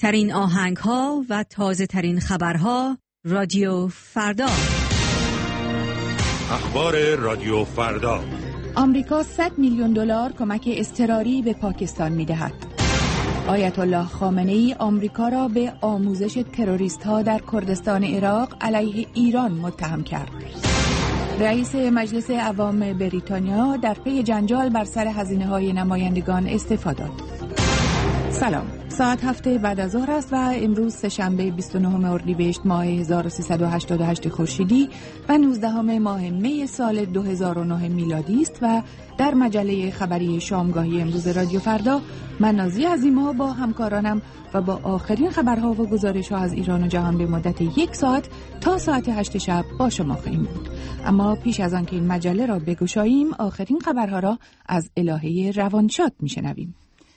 ترین آهنگ‌ها و تازه‌ترین خبرها رادیو فردا. اخبار رادیو فردا. آمریکا 100 میلیون دلار کمک اضطراری به پاکستان می‌دهد. آیت الله خامنه‌ای آمریکا را به آموزش تروریست‌ها در کردستان عراق علیه ایران متهم کرد. رئیس مجلس عوام بریتانیا در پی جنجال بر سر هزینه‌های نمایندگان استعفا داد. سلام، ساعت 7 بعد از ظهر است و امروز سه‌شنبه 29 اردیبهشت ماه 1388 خورشیدی و 19 ماه می سال 2009 میلادی است و در مجله خبری شامگاهی امروز رادیو فردا من نازی عظیما با همکارانم و با آخرین خبرها و گزارش‌ها از ایران و جهان به مدت 1 ساعت تا ساعت 8 شب با شما خواهیم بود. اما پیش از آن که این مجله را بگشاییم آخرین خبرها را از الهه روانشاد میشنویم.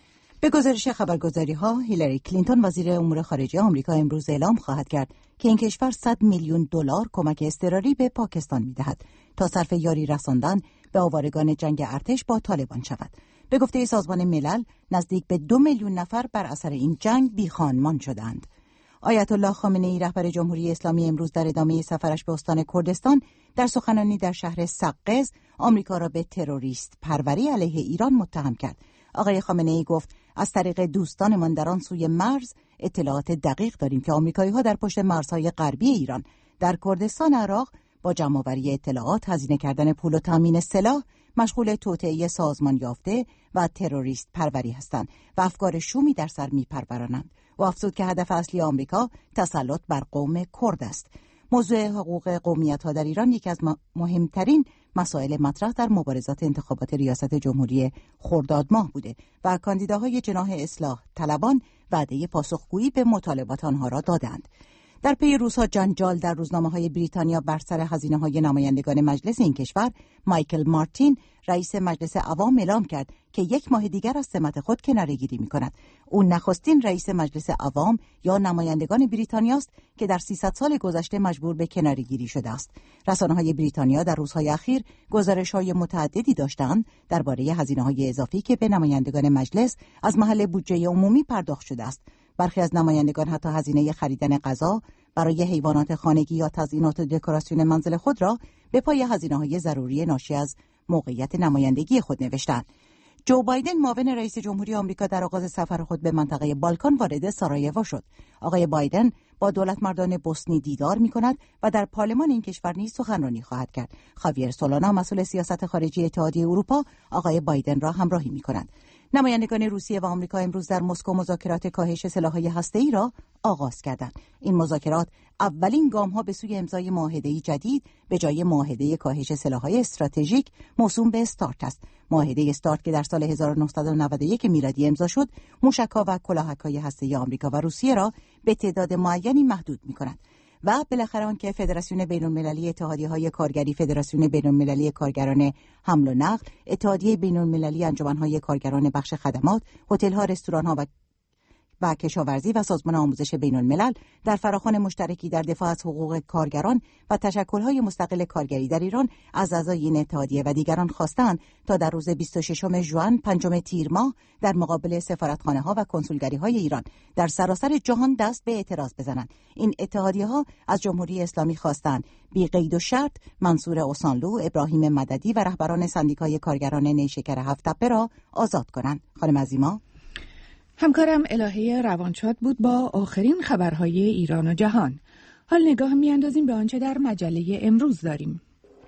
به گزارش خبرگزاری‌ها، هیلاری کلینتون وزیر امور خارجه آمریکا امروز اعلام خواهد کرد که این کشور 100 میلیون دلار کمک اضطراری به پاکستان می‌دهد تا صرف یاری رساندن به آوارگان جنگ ارتش با طالبان شود. به گفته سازمان ملل، نزدیک به 2 میلیون نفر بر اثر این جنگ بیخانمان شدند. آیت الله خامنه‌ای رهبر جمهوری اسلامی امروز در ادامه سفرش به استان کردستان در سخنرانی در شهر سقز آمریکا را به تروریست پروری علیه ایران متهم کرد. آقای خامنه‌ای گفت از طریق دوستانمان در آن سوی مرز اطلاعات دقیق داریم که آمریکایی‌ها در پشت مرزهای غربی ایران در کردستان عراق با جمع‌آوری اطلاعات، هزینه کردن پول و تامین سلاح مشغول توطئه سازمان یافته و تروریست پروری هستند و افکار شومی در سر می‌پرورانند. و افزود که هدف اصلی آمریکا تسلط بر قوم کرد است. موضوع حقوق قومیت‌ها در ایران یکی از مهمترین مسائل مطرح در مبارزات انتخابات ریاست جمهوری خرداد ماه بوده و کاندیداهای جناح اصلاح طلبان وعده پاسخگویی به مطالبات آنها را دادند. در پی روزها جنجال در روزنامه‌های بریتانیا بر سر هزینه‌های نمایندگان مجلس این کشور، مایکل مارتین رئیس مجلس عوام اعلام کرد که 1 ماه دیگر از سمت خود کناره‌گیری می‌کند. او نخستین رئیس مجلس عوام یا نمایندگان بریتانیا است که در 300 سال گذشته مجبور به کناره‌گیری شده است. رسانه‌های بریتانیا در روزهای اخیر گزارش‌های متعددی داشتند درباره هزینه‌های اضافی که به نمایندگان مجلس از محل بودجه عمومی پرداخت شده است. برخی از نمایندگان حتی هزینه خریدن غذا برای حیوانات خانگی یا تزیینات و دکوراسیون منزل خود را به پای هزینه‌های ضروری ناشی از موقعیت نمایندگی خود نوشتند. جو بایدن معاون رئیس جمهوری آمریکا در آغاز سفر خود به منطقه بالکان وارد سارایوو شد. آقای بایدن با دولتمردان بوسنی دیدار می‌کند و در پارلمان این کشور نیز سخنرانی خواهد کرد. خاویر سولانا مسئول سیاست خارجی اتحادیه اروپا آقای بایدن را همراهی می‌کند. نمایندگان روسیه و آمریکا امروز در مسکو مذاکرات کاهش سلاح‌های هسته‌ای را آغاز کردند. این مذاکرات اولین گام‌ها به سوی امضای معاهده‌ای جدید به جای معاهده کاهش سلاح‌های استراتژیک موسوم به استارت است. معاهده استارت که در سال 1991 میلادی امضا شد، موشک‌ها و کلاهک‌های هسته‌ای آمریکا و روسیه را به تعداد معینی محدود می‌کند. و بالاخره آنکه فدراسیون بین‌المللی اتحادیه‌های کارگری، فدراسیون بین‌المللی کارگران حمل و نقل، اتحادیه بین‌المللی انجمن‌های کارگران بخش خدمات، هتل‌ها، رستوران‌ها و کشاورزی و سازمان آموزش بین‌الملل در فراخوان مشترکی در دفاع از حقوق کارگران و تشکل‌های مستقل کارگری در ایران از اعضای این اتحادیه و دیگران خواستند تا در روز 26 ژوئن 5 تیر ماه در مقابل سفارتخانه‌ها و کنسولگری‌های ایران در سراسر جهان دست به اعتراض بزنند. این اتحادیه‌ها از جمهوری اسلامی خواستند بی قید و شرط منصور اوسانلو، ابراهیم مددی و رهبران سندیکای کارگران نیشکر هفت‌تپه را آزاد کنند. خانم عظیما، همکارم الهه روانشاد بود با آخرین خبرهای ایران و جهان. حال نگاه میاندازیم به آنچه در مجله امروز داریم.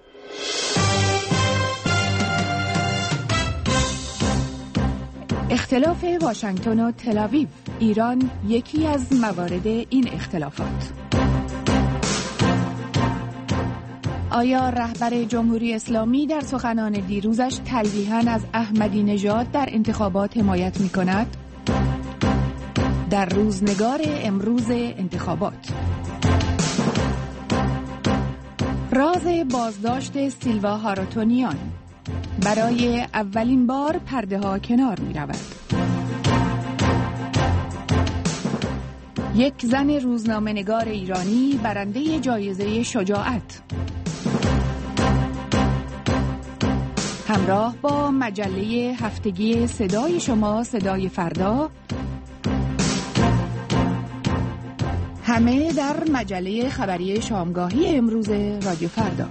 اختلاف واشنگتن و تل‌آویو، ایران یکی از موارد این اختلافات. آیا رهبر جمهوری اسلامی در سخنان دیروزش تلویحاً از احمدی نژاد در انتخابات حمایت می‌کند؟ در روزنگار امروز انتخابات، راز بازداشت سیلوا هاراتونیان، برای اولین بار پرده ها کنار می رود. یک زن روزنامه نگار ایرانی برنده جایزه شجاعت. همراه با مجله هفتگی صدای شما، صدای فردا، همه در مجله خبری شامگاهی امروز رادیو فردا.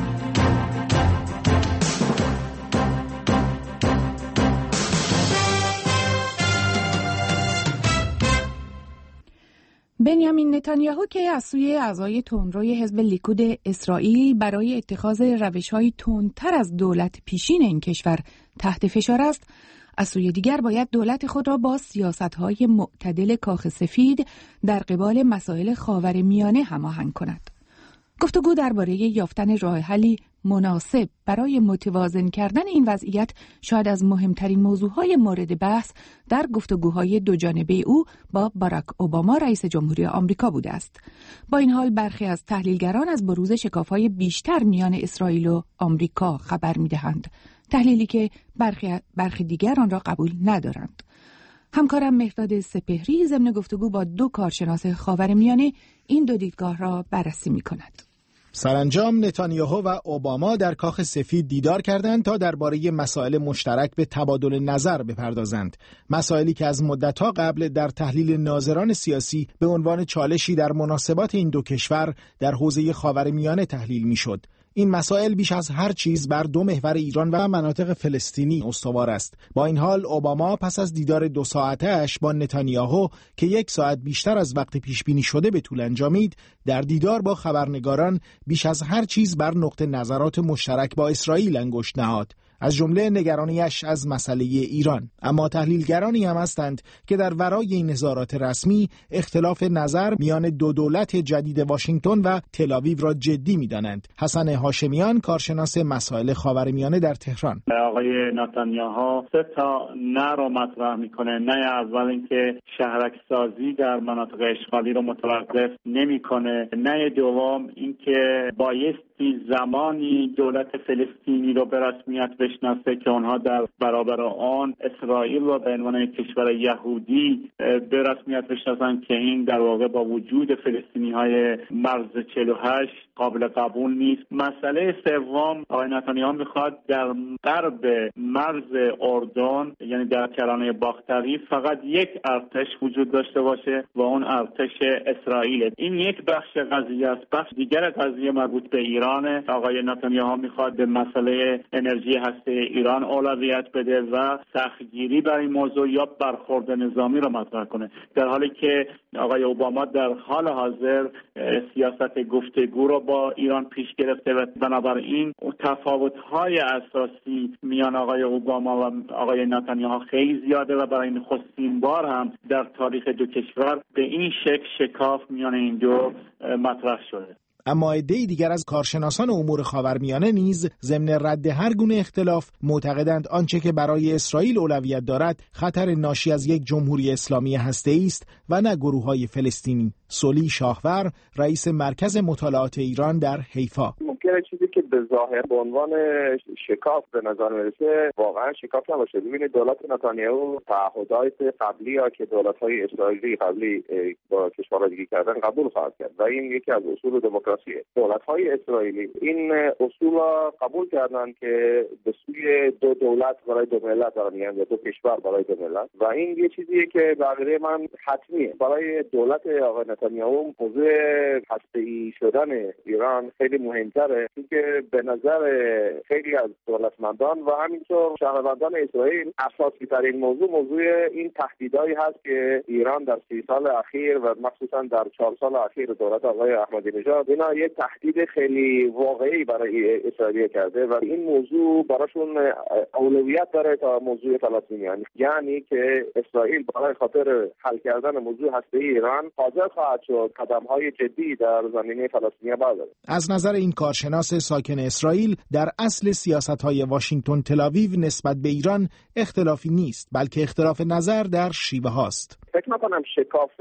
بنیامین نتانیاهو که از سوی اعضای تندروی حزب لیکود اسرائیل برای اتخاذ روش‌های تندتر از دولت پیشین این کشور تحت فشار است، از سوی دیگر باید دولت خود را با سیاست‌های معتدل کاخ سفید در قبال مسائل خاورمیانه هماهنگ کند. گفتگو درباره یافتن راه حلی مناسب برای متوازن کردن این وضعیت شاید از مهمترین موضوعهای مورد بحث در گفتگوهای دوجانبه او با باراک اوباما رئیس جمهوری آمریکا بوده است. با این حال برخی از تحلیلگران از بروز شکاف‌های بیشتر میان اسرائیل و آمریکا خبر می‌دهند، تحلیلی که برخی دیگر آن را قبول ندارند. همکارم مهرداد سپهری ضمن گفتگو با دو کارشناس خاورمیانه این دو دیدگاه را بررسی می‌کند. سرانجام نتانیاهو و اوباما در کاخ سفید دیدار کردند تا درباره مسائل مشترک به تبادل نظر بپردازند. مسائلی که از مدت‌ها قبل در تحلیل ناظران سیاسی به عنوان چالشی در مناسبات این دو کشور در حوزه خاورمیانه تحلیل می‌شد. این مسائل بیش از هر چیز بر دو محور ایران و مناطق فلسطینی استوار است. با این حال اوباما پس از دیدار 2 ساعته‌اش با نتانیاهو که 1 ساعت بیشتر از وقت پیش بینی شده به طول انجامید، در دیدار با خبرنگاران بیش از هر چیز بر نقطه نظرات مشترک با اسرائیل انگشت نهاد، از جمله نگرانیش از مسئله ایران. اما تحلیلگرانی هم هستند که در ورای این اظهارات رسمی اختلاف نظر میان دو دولت جدید واشنگتن و تل‌آویو را جدی می‌دانند. حسن هاشمیان، کارشناس مسائل خاورمیانه در تهران: آقای نتانیاهو 3 نه رو مطرح میکنه. نه اول اینکه شهرک سازی در مناطق اشغالی رو متوقف نمیکنه. نه دوم اینکه بایستی زمانی دولت فلسطینی رو به رسمیت بشناسه که اونها در برابر آن اسرائیل رو به عنوان کشور یهودی به رسمیت بشناسن که این در واقع با وجود فلسطینی‌های مرز 48 قابل قبول نیست. مسئله سوم، آقای نتانیاهو میخواد در غرب مرز اردن، یعنی در کرانه باختری، فقط یک ارتش وجود داشته باشه و اون ارتش اسرائیل. این یک بخش قضیه است. بخش دیگر قضیه مربوط به ایران. آقای نتانیاهو میخواد به مسئله انرژی هسته ایران اولویت بده و سختگیری برای این موضوع یا برخورد نظامی را مطرح کنه، در حالی که آقای اوباما در حال حاضر سیاست گفتگو را با ایران پیش گرفته و بنابراین تفاوت‌های اساسی میان آقای اوباما و آقای نتانیاهو خیلی زیاده و برای نخستین بار هم در تاریخ دو کشور به این شکل شکاف میان این دو مطرح شده. اما عده‌ای دیگر از کارشناسان امور خاورمیانه نیز ضمن رد هر گونه اختلاف معتقدند آنچه که برای اسرائیل اولویت دارد خطر ناشی از یک جمهوری اسلامی هسته‌ای است و نه گروه‌های فلسطینی. سلی شاهور، رئیس مرکز مطالعات ایران در حیفا: ممکنه چیزی که به ظاهر به عنوان شکاف به نظر میرسه واقعا شکاف نباشه. ببینید دولت نتانیاهو تعهدات قبلی ها که دولت‌های اسرائیلی قبلی با کشورها دیگه کردن قبول خواهد کرد و این یکی از اصول دموکراسیه. دولت‌های اسرائیلی این اصول را قبول کردن که به سوی دو دولت برای دو ملت دارن، یعنی دو کشور برای دو ملت، و این یه چیزیه که به نظر من حتمیه. برای دولت آقای نتانیاهو موضوع هسته‌ای شدن ایران خیلی مهمتره، چون به نظر خیلی از دولتمندان و همینطور شهروندان اسرائیل اساسی ترین موضوع این تهدیدایی هست که ایران در 30 سال اخیر و مخصوصا در 4 سال اخیر دولت آقای احمدی نژاد اینا یک تهدید خیلی واقعی برای اسرائیل کرده و این موضوع براشون اولویت داره تا موضوع فلسطینیان، یعنی که اسرائیل برای خاطر حل کردن موضوع هسته‌ای ایران حاضر خواهد شد قدم‌های جدی در زمینه فلسطینیا برداره. از نظر این کارشناس ساکن اسرائیل در اصل سیاست‌های واشنگتن تل‌آویو نسبت به ایران اختلافی نیست، بلکه اختلاف نظر در شیوه هاست. فکر نکنم شکاف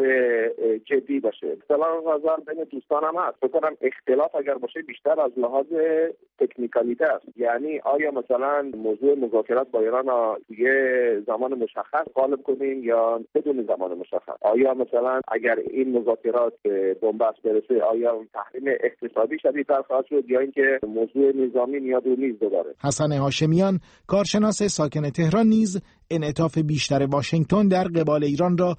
جدی باشه. اختلاف نظر بین دوستانم هست. فکر کنم اختلاف اگر باشه بیشتر از لحاظ تکنیکالیته است. یعنی آیا مثلا موضوع مذاکرات با ایران یه زمان مشخص غالب کنیم یا بدون زمان مشخص؟ آیا مثلا اگر این مذاکرات به بنبست برسه آیا تحریم اقتصادی شدیدتر خواهد شد یا اینکه موضوع نظامی میاد رو میز ببره؟ حسن هاشمیان، کارشناس ساکن تهران، نیز انعطاف بیشتر واشنگتن در قبال ایران را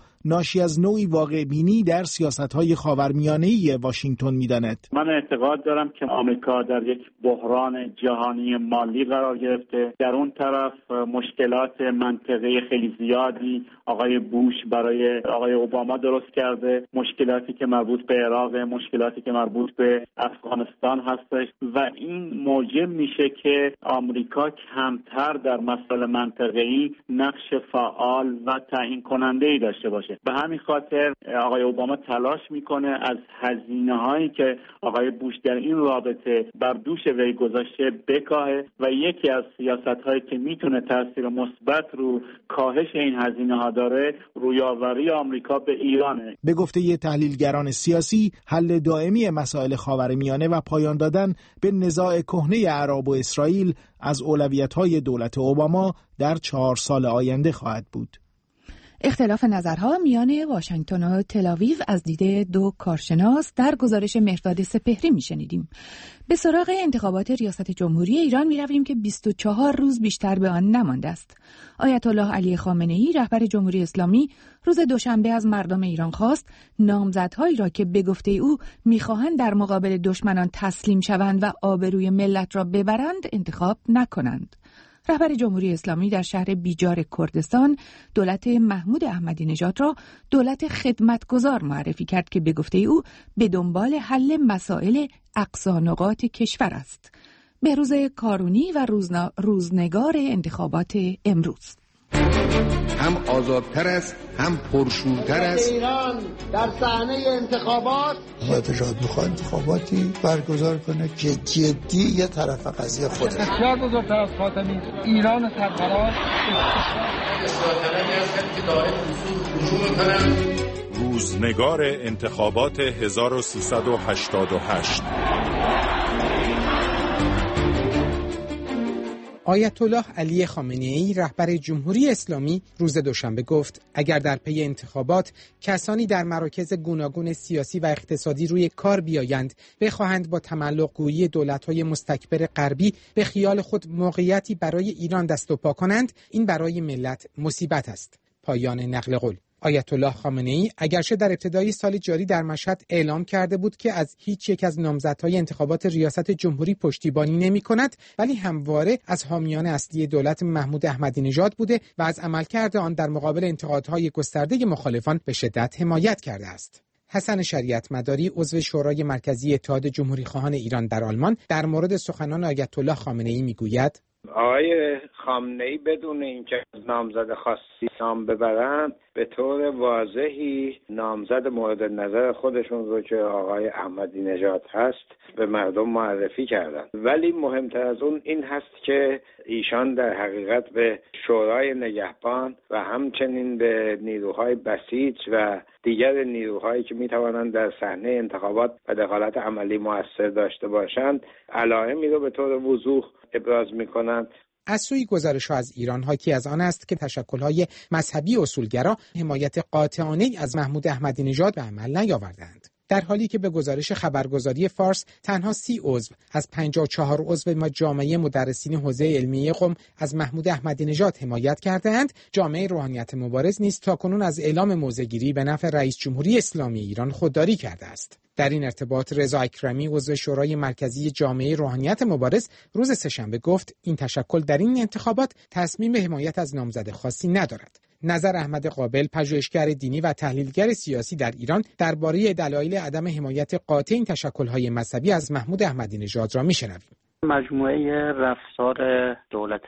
ناشی از نوعی واقع بینی در سیاست‌های خاورمیانه‌ای واشنگتن می‌داند. من اعتقاد دارم که آمریکا در یک بحران جهانی مالی قرار گرفته. در اون طرف مشکلات منطقه‌ای خیلی زیادی آقای بوش برای آقای اوباما درست کرده، مشکلاتی که مربوط به عراق، مشکلاتی که مربوط به افغانستان هستش و این موجب میشه که آمریکا کمتر در مسائل منطقه‌ای نقش فعال و تعیین کننده‌ای داشته باشه. به همین خاطر آقای اوباما تلاش میکنه از هزینه‌هایی که آقای بوش در این رابطه بر دوش وی گذاشته بکاهه و یکی از سیاست‌هایی که میتونه تاثیر مثبت رو کاهش این هزینه‌ها داره رویاوری آمریکا به ایرانه. به گفته تحلیلگران سیاسی، حل دائمی مسائل خاورمیانه و پایان دادن به نزاع کهنه عرب و اسرائیل از اولویت‌های دولت اوباما در 4 سال آینده خواهد بود. اختلاف نظرها میان واشنگتن و تل‌آویو از دید 2 کارشناس در گزارش مهرداد سپهری میشنیدیم. به سراغ انتخابات ریاست جمهوری ایران میرویم که 24 روز بیشتر به آن نمانده است. آیت الله علی خامنه‌ای رهبر جمهوری اسلامی روز دوشنبه از مردم ایران خواست نامزدهایی را که به گفته او میخواهند در مقابل دشمنان تسلیم شوند و آبروی ملت را ببرند انتخاب نکنند. رهبر جمهوری اسلامی در شهر بیجار کردستان دولت محمود احمدی نژاد را دولت خدمتگزار معرفی کرد که به گفته او به دنبال حل مسائل اقصی نقاط کشور است. بهروز کارونی و روزنگار انتخابات امروز. هم آزادتر است، هم پرشورتر است. ایران در صحنه انتخابات میخواد انتخاباتی برگزار کنه که جدی یه طرف قضیه خوده. بسیار بزرگتر از خاتمی ایران سرفراز روزنگار انتخابات 1388. آیت الله علی خامنه‌ای رهبر جمهوری اسلامی روز دوشنبه گفت اگر در پی انتخابات کسانی در مراکز گوناگون سیاسی و اقتصادی روی کار بیایند بخواهند با تملق گویی دولت‌های مستکبر غربی به خیال خود موقعیتی برای ایران دست و پا کنند، این برای ملت مصیبت است. پایان نقل قول. آیت الله خامنه‌ای اگرچه در ابتدای سال جاری در مشهد اعلام کرده بود که از هیچ یک از نامزدهای انتخابات ریاست جمهوری پشتیبانی نمی‌کند، ولی همواره از حامیان اصلی دولت محمود احمدی نژاد بوده و از عملکرد آن در مقابل انتقادهای گسترده مخالفان به شدت حمایت کرده است. حسن شریعت مداری عضو شورای مرکزی اتحاد جمهوری‌خواهان ایران در آلمان در مورد سخنان آیت الله خامنه‌ای می‌گوید آقای خامنه‌ای بدون اینکه نامزد خاصی نام ببرند به طور واضحی نامزد مورد نظر خودشون رو که آقای احمدی نژاد هست به مردم معرفی کردن. ولی مهمتر از اون این هست که ایشان در حقیقت به شورای نگهبان و همچنین به نیروهای بسیج و دیگر نیروهایی که میتوانند در صحنه انتخابات و دخالت عملی مؤثر داشته باشند علائمی رو به طور وضوح ابراز میکنند. از سوی گزارش‌ها از ایران حاکی از آن است که تشکل‌های مذهبی اصولگرا حمایت قاطعانه از محمود احمدی نژاد به عمل نیاوردند. در حالی که به گزارش خبرگزاری فارس تنها 30 عضو از 54 عضو جامعه مدرسین حوزه علمیه قم از محمود احمدی نژاد حمایت کردند، جامعه روحانیت مبارز نیز تاکنون از اعلام موضع‌گیری به نفع رئیس جمهوری اسلامی ایران خودداری کرده است. در این ارتباط رضا اکرمی عضو شورای مرکزی جامعه روحانیت مبارز روز سه‌شنبه گفت این تشکل در این انتخابات تصمیم به حمایت از نامزد خاصی ندارد. نظر احمد قابل پژوهشگر دینی و تحلیلگر سیاسی در ایران درباره دلایل عدم حمایت قاطع این تشکل‌های مذهبی از محمود احمدی نژاد را می‌شنویم. مجموعه رفتار دولت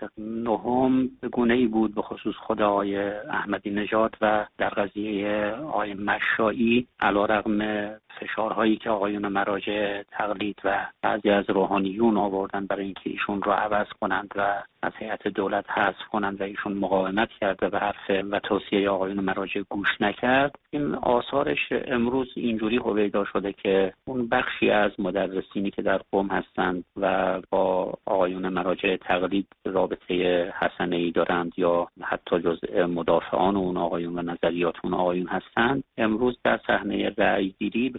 نهم به گونه‌ای بود به خصوص خود آقای احمدی نژاد و در قضیه آقای مشایی علیرغم فشارهایی که آقایون مراجع تقلید و بعضی از روحانیون آوردن برای اینکه ایشون رو عوض کنند و از هیئت دولت حذف کنند و ایشون مقاومت کرده به حرف و توصیه آقایون مراجع گوش نکرد، این آثارش امروز اینجوری هویدا شده که اون بخشی از مدرسینی که در قم هستند و با آقایون مراجع تقلید رابطه حسنه‌ای دارند یا حتی جزء مدافعان اون آقایون و نظریات اون آقایون هستند، امروز در صحنه رأی‌گیری به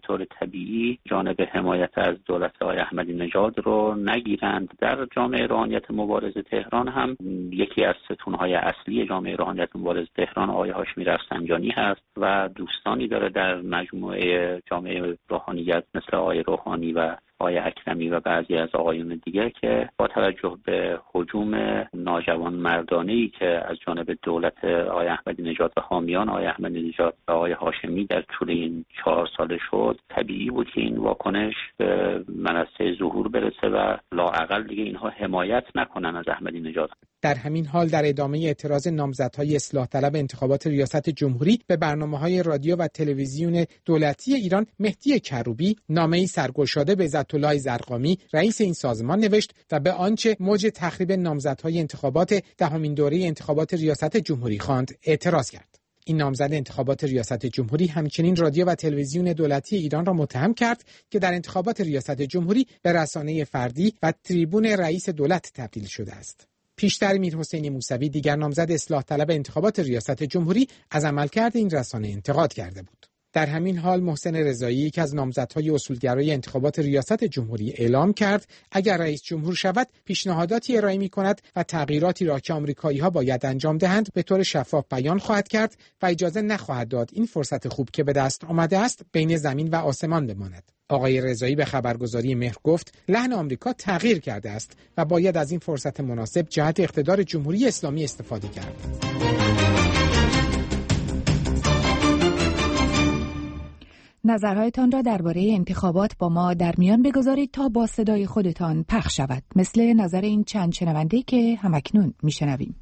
طور طبیعی جانب حمایت از دولت آقای احمدی نژاد رو نگیرند. در جامعه روحانیت مبارز تهران هم یکی از ستونهای اصلی جامعه روحانیت مبارز تهران آقای هاشمی رفسنجانی هست و دوستانی داره در مجموعه جامعه روحانیت مثل آقای روحانی و آقای اکرمی و بعضی از آقایون دیگر که با توجه به هجوم ناجوان مردانه‌ای که از جانب دولت آقای احمدی نژاد و حامیان آقای احمدی نژاد و آقای هاشمی در طول این 4 سال شد، طبیعی بود که این واکنش به منصه ظهور برسه و لااقل دیگه اینها حمایت نکنن از احمدی نژاد. در همین حال در ادامه اعتراض نامزدهای اصلاح طلب انتخابات ریاست جمهوری به برنامه‌های رادیو و تلویزیون دولتی ایران، مهدی کروبی نامه‌ای سرگشاده به عزت‌الله زرقامی رئیس این سازمان نوشت و به آنچه موج تخریب نامزدهای انتخابات دهمین دوره انتخابات ریاست جمهوری خواند اعتراض کرد. این نامزد انتخابات ریاست جمهوری همچنین رادیو و تلویزیون دولتی ایران را متهم کرد که در انتخابات ریاست جمهوری به رسانه فردی و تریبون رئیس دولت تبدیل شده است. پیشتر میرحسین موسوی دیگر نامزد اصلاح طلب انتخابات ریاست جمهوری از عملکرد این رسانه انتقاد کرده بود. در همین حال محسن رضایی یکی از نامزدهای اصولگرای انتخابات ریاست جمهوری اعلام کرد اگر رئیس جمهور شود پیشنهاداتی ارائه می‌کند و تغییراتی را که آمریکایی‌ها باید انجام دهند به طور شفاف بیان خواهد کرد و اجازه نخواهد داد این فرصت خوب که به دست آمده است بین زمین و آسمان بماند. آقای رضایی به خبرگزاری مهر گفت لحن آمریکا تغییر کرده است و باید از این فرصت مناسب جهت اقتدار جمهوری اسلامی استفاده کرد. نظرهایتان را درباره انتخابات با ما در میان بگذارید تا با صدای خودتان پخش شود، مثل نظر این چند شنونده که همکنون میشنویم.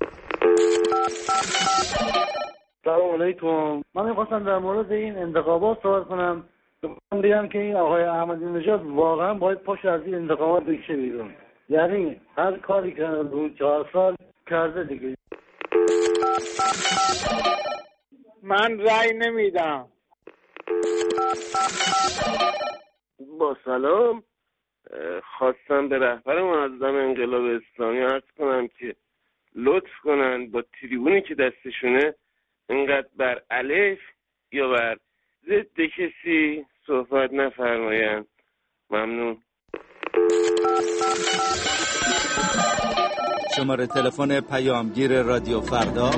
سلام علیکم. من می‌خواستم در مورد این انتخابات صحبت کنم. من بگم که این آقای احمدی نژاد واقعا باید پاش از این انتخابات بکشه بیرون. یعنی هر کاری که روی 4 سال کرده دیگه. من رأی نمیدم. با سلام، خواستم به رهبر منظم انقلاب اسلامی عرض کنم که لطف کنن با تریبونی که دستشونه اینقدر بر الف یا بر ضد کسی صحبت نفرمایند. ممنون. شماره تلفن پیامگیر رادیو فردا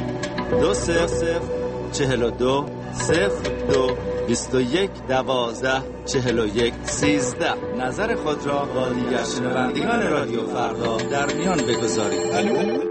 2042 02 21 12 41 13. نظر خود را با دیگر شنوندگان رادیو فردا در میان بگذارید.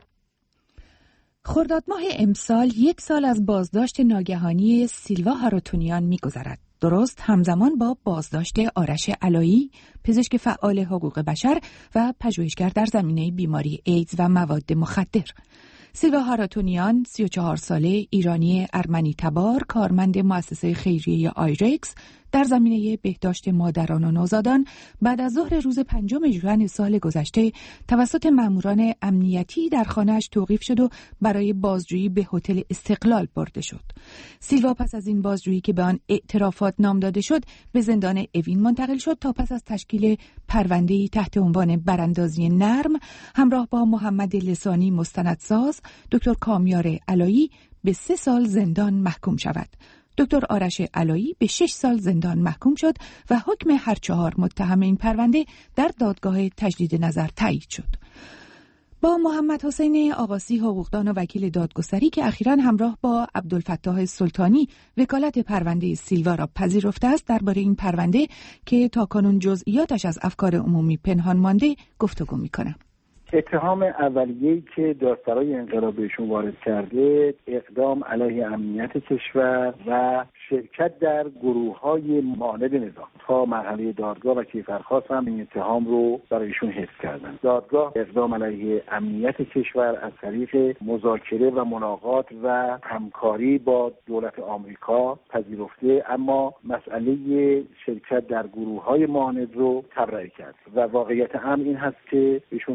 خرداد ماه امسال 1 سال از بازداشت ناگهانی سیلوا هاراتونیان می‌گذرد. درست همزمان با بازداشت آرش علایی، پزشک فعال حقوق بشر و پژوهشگر در زمینه بیماری ایدز و مواد مخدر. سیلوا هاراتونیان 34 ساله، ایرانی ارمنی تبار، کارمند مؤسسه خیریه آیرکس در زمینه بهداشت مادران و نوزادان بعد از ظهر روز 5 ژوئن سال گذشته توسط ماموران امنیتی در خانه‌اش توقیف شد و برای بازجویی به هتل استقلال برده شد. سیلوا پس از این بازجویی که به آن اعترافات نام داده شد به زندان اوین منتقل شد تا پس از تشکیل پرونده‌ای تحت عنوان براندازی نرم همراه با محمد لسانی مستندساز، دکتر کامیار علایی به 3 سال زندان محکوم شود. دکتر آرش علایی به 6 سال زندان محکوم شد و حکم هر 4 متهم این پرونده در دادگاه تجدید نظر تایید شد. با محمد حسین آقاسی، حقوقدان و وکیل دادگستری که اخیراً همراه با عبدالفتاح سلطانی وکالت پرونده سیلوا را پذیرفته است، درباره این پرونده که تاکنون جزئیاتش از افکار عمومی پنهان مانده گفتگو می‌کنم. اتهام اولیه‌ای که دادسرای انقلاب بهشون وارد کرده اقدام علیه امنیت کشور و شرکت در گروه‌های معاند نظام. تا مرحله دادگاه و کیفرخواست هم این اتهام رو برایشون حفظ کردن. دادگاه اقدام علیه امنیت کشور از طریق مذاکره و ملاقات و همکاری با دولت آمریکا پذیرفته، اما مسئله شرکت در گروه‌های معاند رو تبرئه کرد و واقعیت امر این هست که ایشون به عنوان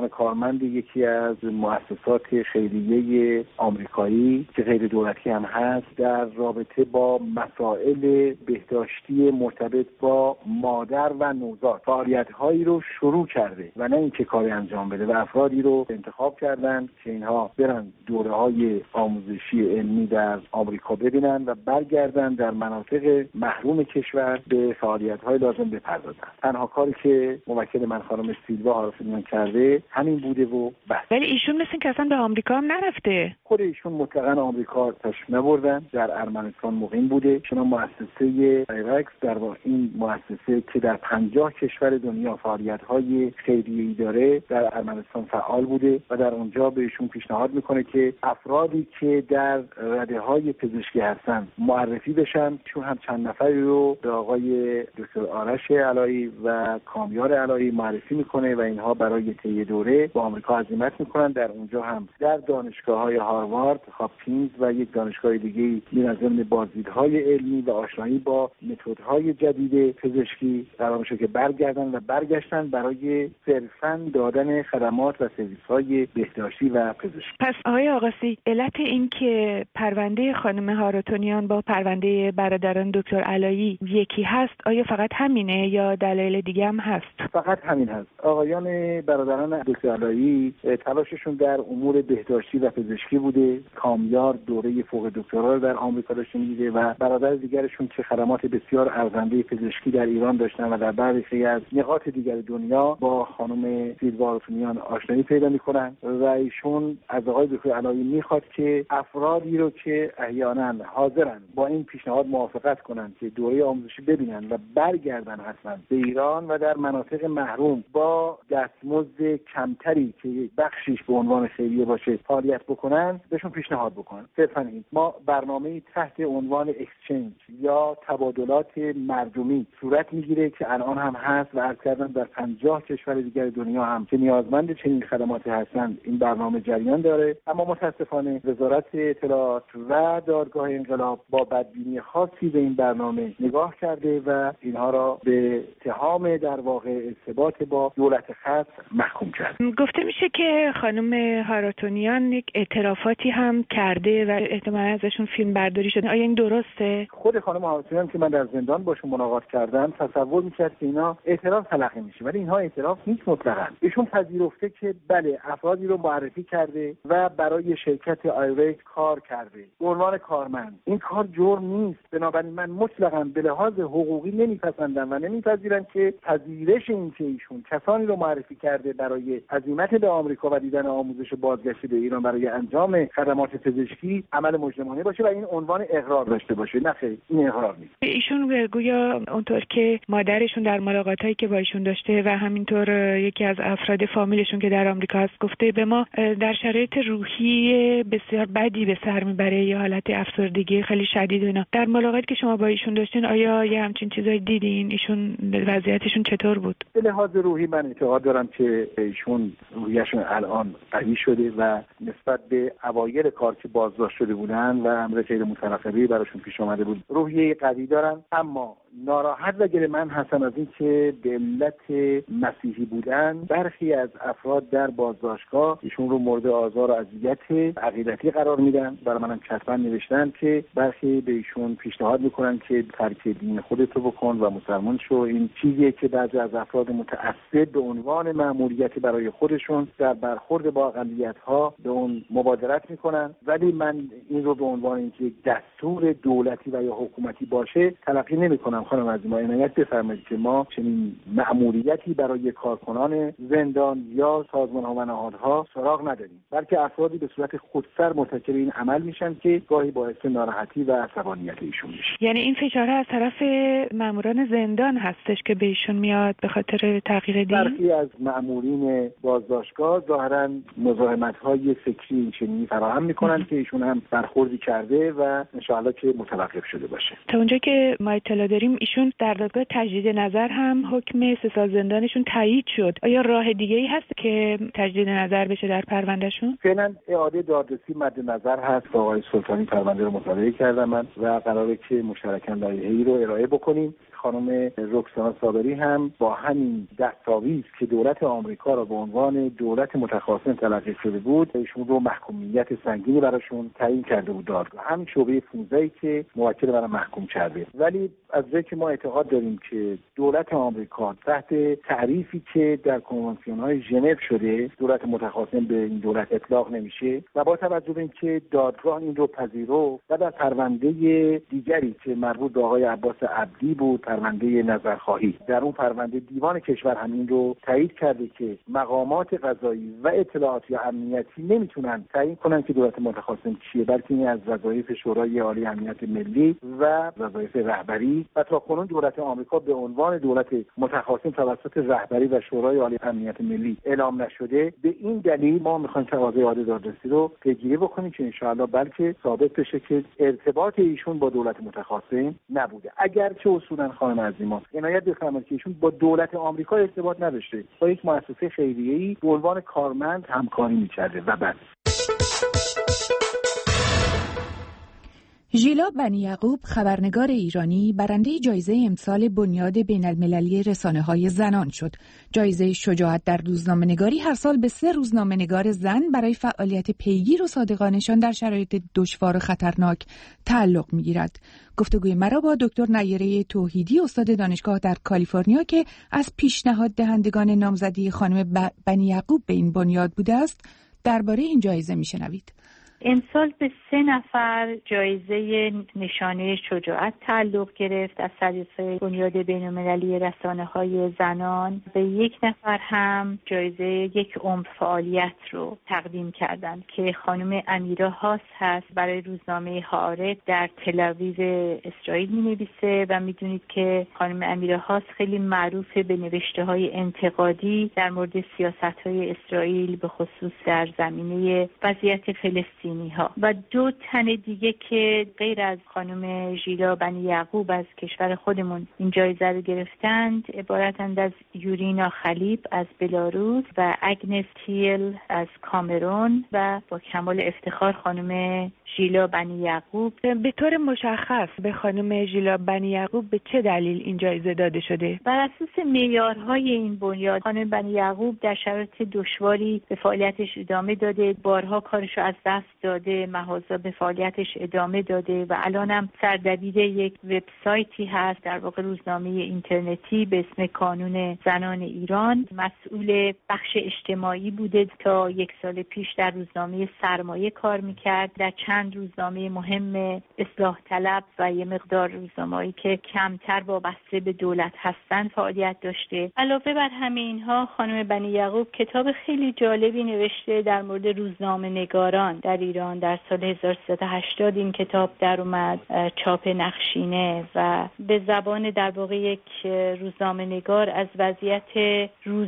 کارمند یکی از مؤسسات خیریه آمریکایی که غیر دولتی هم هست در رابطه با مسائل بهداشتی مرتبط با مادر و نوزاد فعالیت‌هایی رو شروع کرده و نه اینکه کاری انجام بده و افرادی رو انتخاب کردن که اینها برن دوره‌های آموزشی علمی در آمریکا ببینن و برگردن در مناطق محروم کشور به فعالیت‌های لازم بپردازن. تنها کاری که موکل من خانم سیلوا هارفیلمان کرده همین بوده و بس. ولی ایشون مثل که اصلا به آمریکا هم نرفته. خود ایشون مطلقاً آمریکا تشریف نبردن، در ارمنستان مقیم بوده. چون مؤسسه ایرکس در واقع این مؤسسه که در 50 کشور دنیا فعالیت‌های خیریه‌ای داره در ارمنستان فعال بوده و در اونجا بهشون پیشنهاد میکنه که افرادی که در رده‌های پزشکی هستن معرفی بشن. چون هم چند نفری رو به آقای دکتر آرش علایی و کامیار علایی معرفی میکنه و اینها برای طی دوره با آمریکا عزیمت میکنن. در اونجا هم در دانشگاه‌های هاروارد، هاپکینز و یک دانشگاه دیگه میرن ضمن بازدیدهای علمی و آشنایی با متدهای جدید پزشکی قرار میشه که برگردن و برگشتن برای صرفاً دادن خدمات و سرویس‌های بهداشتی و پزشکی. پس آقای آقاسی، علت این که پرونده خانم هاراتونیان با پرونده برادران دکتر علایی یکی هست آیا فقط همینه یا دلایل دیگه هم هست؟ فقط همین هست. آقایان برادران دکتر علایی تلاششون در امور بهداشتی و پزشکی بوده. کامیار دوره فوق دکترا رو در آمریکا داشته می‌دیده و برادر دیگرشون که خدمات بسیار ارزنده پزشکی در ایران داشتن و در بعضی از نقاط دیگر دنیا با خانم سیلوا هاراتونیان آشنایی پیدا می‌کنن و ایشون از آقای دکتر علایی می‌خواد که افرادی رو که احیانا حاضرن با این پیشنهاد موافقت کنن که دوره آموزشی ببینن و برگردن حتما به ایران و در مناطق محروم با دستمزد کمتری که بخشیش به عنوان خیریه باشه فعالیت بکنن بهشون پیشنهاد بکنن. صرفا این ما برنامه‌ای تحت عنوان اکسچنج یا تبادلات مردمی صورت میگیره که الان هم هست و عرض کردم در 50 کشور دیگر دنیا هم که نیازمند چنین خدماتی هستند این برنامه جریان داره. اما متاسفانه وزارت اطلاعات و دادگاه انقلاب با بدبینی خاصی به این برنامه نگاه کرده و اینها را به اتهام در واقع ارتباط با دولت خط محکوم کرد. گفته میشه که خانم هاراتونیان یک اعترافاتی هم کرده و احتمالاً ازشون فیلم برداری شده. آیا این درسته؟ خود خانم هاراتونیان که من در زندان باشون ملاقات کردم تصور میکرد که اینا اعتراف تلقی میشه، ولی اینها اعتراف نیست مطلقاً. ایشون پذیرفته که بله افرادی رو معرفی کرده و برای شرکت آیرکس کار کرده به عنوان کارمند. این کار جرم نیست. بنابراین من مطلقاً به لحاظ حقوقی نمیپسندم و نمیپذیرم که پذیرش این که ایشون کسانی رو معرفی کرده برای عزیمت به آمریکا و دیدن آموزش بازگشت به ایران برای انجام خدمات پزشکی عمل مجرمانه باشه و این عنوان اقرار داشته باشه. نه خیر، این اقرار نیست. ایشون گویا اونطور که مادرشون در ملاقاتایی که با ایشون داشته و همینطور یکی از افراد فامیلشون که در آمریکا هست گفته به ما در شرایط روحی بسیار بدی به سر میبره، یا حالت افسردگی خیلی شدید اینا. در ملاقاتی که شما با ایشون داشتین آیا یه همچین چیزایی دیدین؟ ایشون وضعیتشون چطور بود؟ به لحاظ روحی من اعتقاد دارم که ایشون روحیشون الان قوی شده و نسبت به اوایل کار که بازداشت شده بودن و امر غیر مترقبی براشون پیش آمده بود روحیه قوی دارن. اما ناراحت و گریه‌مند هستن از این که به علت مسیحی بودن برخی از افراد در بازداشتگاه ایشون رو مورد آزار و اذیت عقیدتی قرار میدن. برای منم چتبا نوشتن که برخی به ایشون پیشنهاد میکنن که ترک دین خودتو بکن و مسلمان شو. این چیزیه که بعضی از افراد متعصب به عنوان مأموریتی برای خودشون در برخورد با اقلیت‌ها به اون مبادرت میکنن، ولی من این رو به عنوان اینکه دستور دولتی و یا حکومتی باشه تلقی نمیکنم. خانم عزیزم عنایت بفرمایید که ما چنین مأموریتی برای کارکنان زندان یا سازمان‌ها و نهادها سراغ نداریم، بلکه افرادی به صورت خودسر مرتکب این عمل میشن که گاهی باعث ناراحتی و عصبانیت ایشون میشه. یعنی این فشار از طرف ماموران زندان هستش که به ایشون میاد به خاطر تغییر دین؟ برخی از مأمورین بازداشتگاه ظاهراً مزاحمت‌های فکری چنینی فراهم میکنن که ایشون هم برخوردی کرده و ان شاءالله که متوقف شده باشه. تا اونجا که ما اطلاع داریم ایشون در دادگاه تجدید نظر هم حکم 3 سال زندانشون تایید شد. آیا راه دیگه‌ای هست که تجدید نظر بشه در پروندهشون؟ فعلا اعاده دادرسی مد نظر هست. آقای سلطانی پرونده رو مطالعه کردم من و قراره که مشترکاً لایحه‌ای رو ارائه بکنیم. خانم رکسانا صابری هم با همین دستاویز که دولت آمریکا را به عنوان دولت متخاصم تلقی شده بود، ایشون رو محکومیت سنگینی براشون تعیین کرده بود دادگاه، همین شعبه 15 که موکل برای محکوم کرده. ولی از جایی که ما اعتقاد داریم که دولت آمریکا تحت تعریفی که در کنوانسیون‌های ژنو شده دولت متخاصم به این دولت اطلاق نمیشه و با توجه به اینکه دادگاه این رو پذیرفت و در پرونده دیگری که مربوط به آقای عباس عبدی بود، پرونده نظرخواهی، در اون پرونده دیوان کشور همین رو تایید کرده که مقامات قضایی و اطلاعاتی و امنیتی نمیتونن تعیین کنن که دولت متخاصم چیه، بلکه این از وظایف شورای عالی امنیت ملی و وظایف رهبری و تاکنون دولت آمریکا به عنوان دولت متخاصم توسط رهبری و شورای عالی امنیت ملی اعلام نشده. به این دلیل ما میخوایم تقاضای اعاده دادرسی رو پیگیری بکنیم که انشاءالله بلکه ثابت بشه که ارتباط ایشون با دولت متخاصم نبوده. اگرچه اصولا خانم عزیزان عنایت بفرمایید که ایشون با دولت آمریکا ارتباط نداشته، با یک مؤسسه خیریه‌ای به عنوان کارمند همکاری می‌کرده و بس. ژیلا بنی یعقوب، خبرنگار ایرانی، برنده جایزه امسال بنیاد بین‌المللی رسانه‌های زنان شد. جایزه شجاعت در روزنامه‌نگاری هر سال به 3 روزنامه‌نگار زن برای فعالیت پیگیر و صادقانه‌شان در شرایط دشوار و خطرناک تعلق می‌گیرد. گفتگوی مرا با دکتر نیره توحیدی، استاد دانشگاه در کالیفرنیا که از پیشنهاد دهندگان نامزدی خانم بنی یعقوب به این بنیاد بوده است، درباره این جایزه می‌شنوید. امسال به 3 نفر جایزه نشانه شجاعت تعلق گرفت از طریق بنیاد بین‌المللی رسانه‌های زنان. به 1 نفر هم جایزه 1 عمر فعالیت رو تقدیم کردند که خانم امیرا هاس هست. برای روزنامه هآرتس در تل‌آویو اسرائیل می‌نویسه و می‌دونید که خانم امیرا هاس خیلی معروفه به نوشته‌های انتقادی در مورد سیاست‌های اسرائیل، به خصوص در زمینه وضعیت فلسطین و 2 تن دیگه که غیر از خانم ژیلا بنی یعقوب از کشور خودمون این جایزه رو گرفتند عبارتند از یورینا خلیب از بلاروس و اگنس تیل از کامرون و با کمال افتخار خانم ژیلا بنی یعقوب. به طور مشخص به خانم ژیلا بنی یعقوب به چه دلیل این جایزه داده شده؟ بر اساس معیارهای این بنیاد خانم بنی یعقوب در شرایط دشواری به فعالیتش ادامه داده، بارها کارش رو از دست داده، مغازه به فعالیتش ادامه داده و الانم سردبیر یک وبسایتی هست، در واقع روزنامه اینترنتی به اسم کانون زنان ایران. مسئول بخش اجتماعی بوده، تا 1 سال پیش در روزنامه سرمایه کار میکرد، در چند روزنامه مهم اصلاح طلب و یه مقدار روزنامه‌ای که کمتر وابسته به دولت هستن فعالیت داشته. علاوه بر همه اینها خانم بنی یعقوب کتاب خیلی جالبی نوشته در مورد روزنامه نگاران در ایران. در سال 1380 این کتاب در اومد، چاپ نقشینه و به زبان در واقع یک روزنامه نگار از وضعیت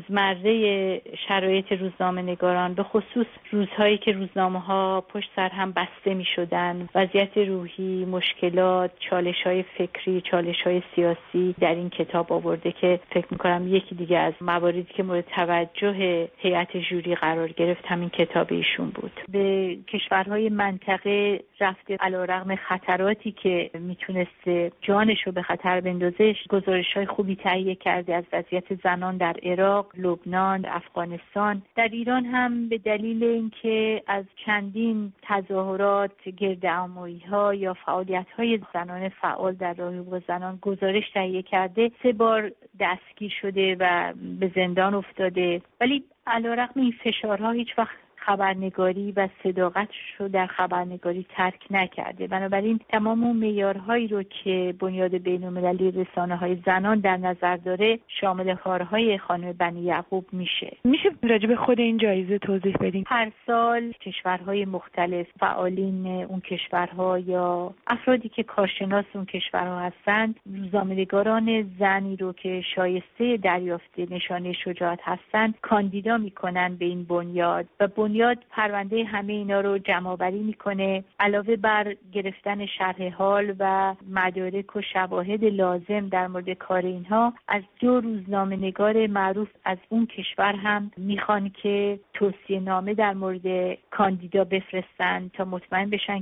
روزمره شرایط روزنامه نگاران، به خصوص روزهایی که روزنامه‌ها پشت سر هم بسته می‌شدن، وضعیت روحی، مشکلات، چالش‌های فکری، چالش‌های سیاسی در این کتاب آورده که فکر می‌کنم یکی دیگه از مواردی که مورد توجه هیئت ژوری قرار گرفت همین کتاب ایشون بود. به کشورهای منطقه رفته علیرغم خطراتی که میتونسته جانش رو به خطر بندازه، گزارش‌های خوبی تهیه کرده از وضعیت زنان در عراق، لبنان، افغانستان. در ایران هم به دلیل اینکه از چندین تظاهرات، گردهمایی‌ها یا فعالیت‌های زنان فعال در راه حقوق زنان گزارش تهیه کرده، 3 بار دستگیر شده و به زندان افتاده. ولی علیرغم این فشارها هیچ وقت خبرنگاری و صداقتش رو در خبرنگاری ترک نکرده. بنابراین تمام اون معیارهایی رو که بنیاد بین‌المللی رسانه‌های زنان در نظر داره شامل کارهای خانم بنی یعقوب میشه. راجع به خود این جایزه توضیح بدین؟ هر سال کشورهای مختلف، فعالین اون کشورها یا افرادی که کارشناس اون کشورها هستند، روزنامه‌نگاران زنی رو که شایسته دریافت نشانه شجاعت هستند کاندیدا میکنن به این بنیاد و بنیاد پرونده همه اینا رو جمع‌آوری میکنه. علاوه بر گرفتن شرح حال و مدارک و شواهد لازم در مورد کار اینها، از 2 روزنامه‌نگار معروف از اون کشور هم میخوان که توصیه نامه در مورد کاندیدا بفرستن تا مطمئن بشن که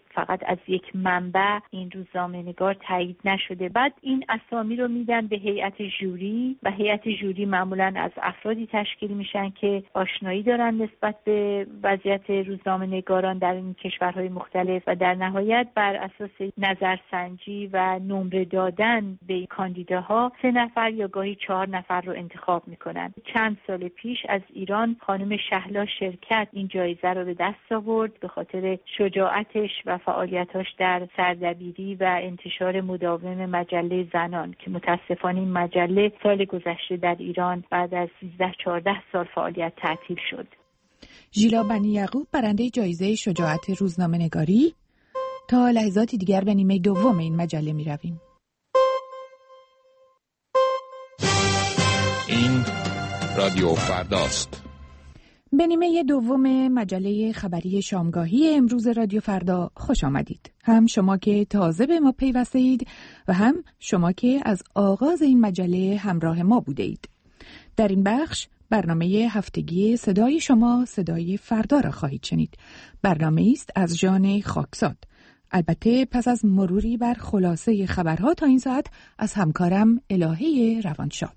فقط از یک منبع این روزنامه‌نگار تایید نشده. بعد این اسامی رو میدن به هیئت ژوری و هیئت ژوری معمولاً از افرادی تشکیل میشن که آشنایی دارن نسبت به وضعیت روزنامه‌نگاران در این کشورهای مختلف و در نهایت بر اساس نظرسنجی و نمره دادن به کاندیداها 3 نفر یا گاهی 4 نفر رو انتخاب میکنن. چند سال پیش از ایران خانم شهلا شرکت این جایزه رو به دست آورد به خاطر شجاعتش و فعالیتاش در سردبیری و انتشار مداوم مجله زنان که متاسفانه این مجله سال گذشته در ایران بعد از 13-14 سال فعالیت تعطیل شد. ژیلا بنی یعقوب برنده جایزه شجاعت روزنامه‌نگاری. تا لحظاتی دیگر به نیمه دوم این مجله می رویم. این رادیو فرداست. به نیمه دوم مجله خبری شامگاهی امروز رادیو فردا خوش آمدید. هم شما که تازه به ما پیوسته اید و هم شما که از آغاز این مجله همراه ما بوده اید. در این بخش برنامه هفتگی صدای شما صدای فردا را خواهید شنید. برنامه است از ژان خاکزاد. البته پس از مروری بر خلاصه خبرها تا این ساعت از همکارم الهه روانشاد.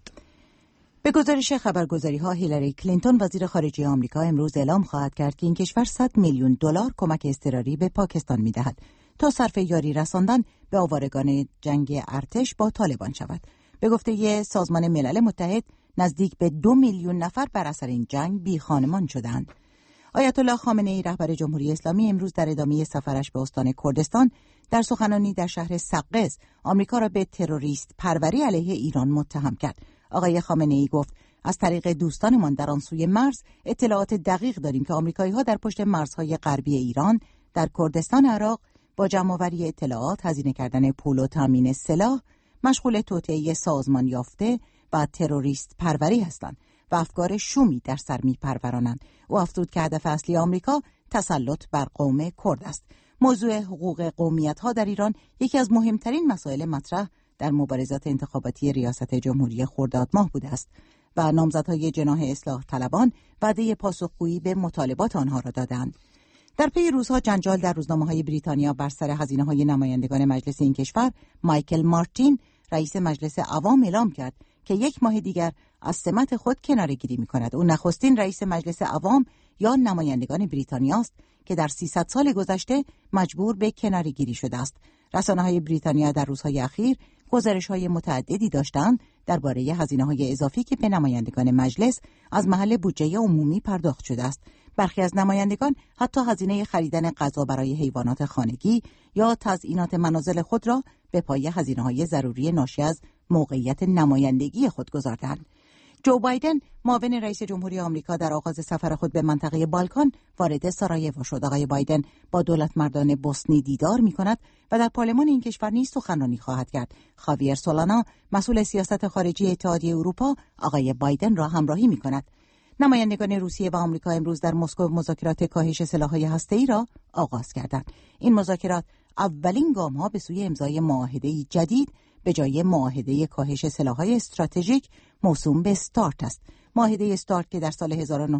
به گزارش خبرگزاری‌ها هیلاری کلینتون وزیر خارجه آمریکا امروز اعلام خواهد کرد که این کشور $100 میلیون کمک اضطراری به پاکستان می‌دهد تا صرف یاری رساندن به آوارگان جنگ ارتش با طالبان شود. به گفته سازمان ملل متحد نزدیک به 2 میلیون نفر بر اثر این جنگ بی خانمان شدند. آیت الله خامنه‌ای رهبر جمهوری اسلامی امروز در ادامه سفرش به استان کردستان در سخنرانی در شهر سقز آمریکا را به تروریست پروری علیه ایران متهم کرد. آقای خامنه‌ای گفت از طریق دوستانمان در آن سوی مرز اطلاعات دقیق داریم که آمریکایی‌ها در پشت مرزهای غربی ایران در کردستان عراق با جمع‌آوری اطلاعات، هزینه کردن پول و تامین سلاح مشغول توطئه سازمان یافته و تروریست پروری هستند و افکار شومی در سر می‌پرورانند. او افزود که هدف اصلی آمریکا تسلط بر قوم کرد است. موضوع حقوق قومیت‌ها در ایران یکی از مهمترین مسائل مطرح در مبارزات انتخاباتی ریاست جمهوری خرداد ماه بوده است و نامزدهای جناح اصلاح طلبان وعده پاسخگویی به مطالبات آنها را دادند. در پی روزها جنجال در روزنامه‌های بریتانیا بر سر هزینه‌های نمایندگان مجلس این کشور، مایکل مارتین رئیس مجلس عوام اعلام کرد که 1 ماه دیگر از سمت خود کناره‌گیری می‌کند. او نخستین رئیس مجلس عوام یا نمایندگان بریتانیا است که در 300 سال گذشته مجبور به کناره‌گیری شده است. رسانه‌های بریتانیا در روزهای اخیر گزارش‌های متعددی داشتند درباره هزینه‌های اضافی که به نمایندگان مجلس از محل بودجه عمومی پرداخت شده است. برخی از نمایندگان حتی هزینه خریدن غذا برای حیوانات خانگی یا تزیینات منازل خود را به پای هزینه‌های ضروری ناشی از موقعیت نمایندگی خود گذاردند. جو بایدن معاون رئیس جمهوری آمریکا در آغاز سفر خود به منطقه بالکان وارد سارایوو شد. آقای بایدن با دولتمردان بوسنی دیدار می‌کند و در پارلمان این کشور نیز سخنرانی خواهد کرد. خاویر سولانا مسئول سیاست خارجی اتحادیه اروپا آقای بایدن را همراهی می‌کند. نمایندگان روسیه و آمریکا امروز در مسکو مذاکرات کاهش سلاح‌های هسته‌ای را آغاز کردند. این مذاکرات اولین گام‌ها به سوی امضای معاهده‌ای جدید به جای معاهده کاهش سلاح‌های استراتژیک موسوم به استارت است. معاهده استارت که در سال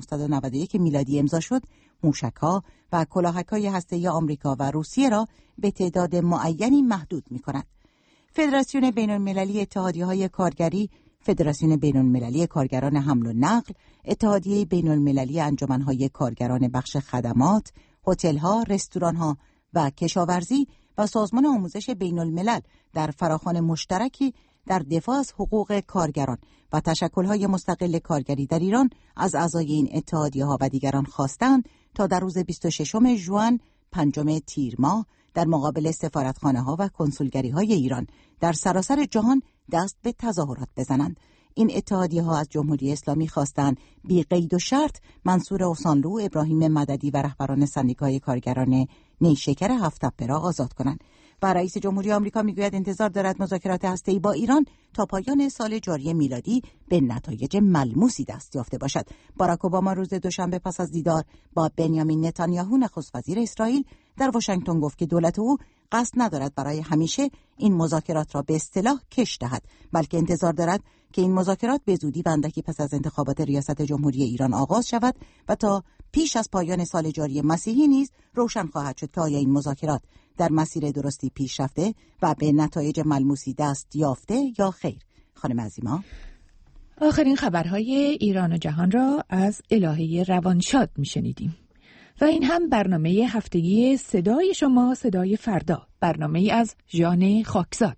1991 میلادی امضا شد، موشک‌ها و کلاهک‌های هسته‌ای آمریکا و روسیه را به تعداد معینی محدود می‌کند. فدراسیون بین‌المللی اتحادیه‌های کارگری، فدراسیون بین‌المللی کارگران حمل و نقل، اتحادیه بین‌المللی انجمن‌های کارگران بخش خدمات، هتل‌ها، رستوران‌ها و کشاورزی و سازمان آموزش بین‌الملل در فراخوان مشترکی در دفاع از حقوق کارگران و تشکل‌های مستقل کارگری در ایران از اعضای این اتحادیه‌ها و دیگران خواستند تا در روز 26 ژوئن 5 تیر ماه در مقابل سفارتخانه‌ها و کنسولگری‌های ایران در سراسر جهان دست به تظاهرات بزنند. این اتحادیه‌ها از جمهوری اسلامی خواستند بی قید و شرط منصور اوسانلو، ابراهیم مددی و رهبران سندیکای کارگران نیشکر هفت‌تپه را آزاد کنند. و رئیس جمهوری آمریکا میگوید انتظار دارد مذاکرات هسته‌ای با ایران تا پایان سال جاری میلادی به نتایج ملموسی دست یافته باشد. باراک اوباما روز دوشنبه پس از دیدار با بنیامین نتانیاهو نخست وزیر اسرائیل در واشنگتن گفت که دولت او قصد ندارد برای همیشه این مذاکرات را به اصطلاح کش دهد، بلکه انتظار دارد که این مذاکرات به زودی و اندکی پس از انتخابات ریاست جمهوری ایران آغاز شود و تا پیش از پایان سال جاری مسیحی نیز روشن خواهد شد که آیا این مذاکرات در مسیر درستی پیش رفته و به نتایج ملموسی دست یافته یا خیر. خانم عظیما، آخرین خبرهای ایران و جهان را از الهه روانشاد میشنیدیم. و این هم برنامه هفتگی صدای شما صدای فردا، برنامه از ژان خاکزاد.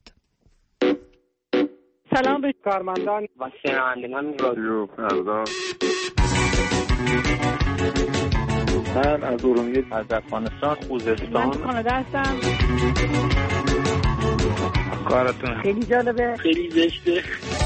سلام به کارمندان و شنوندگان رادیو فردا. من از ارومیه، از افغانستان، خوزستان، من کانادا هستم. کارتون خیلی جالبه، خیلی زشته.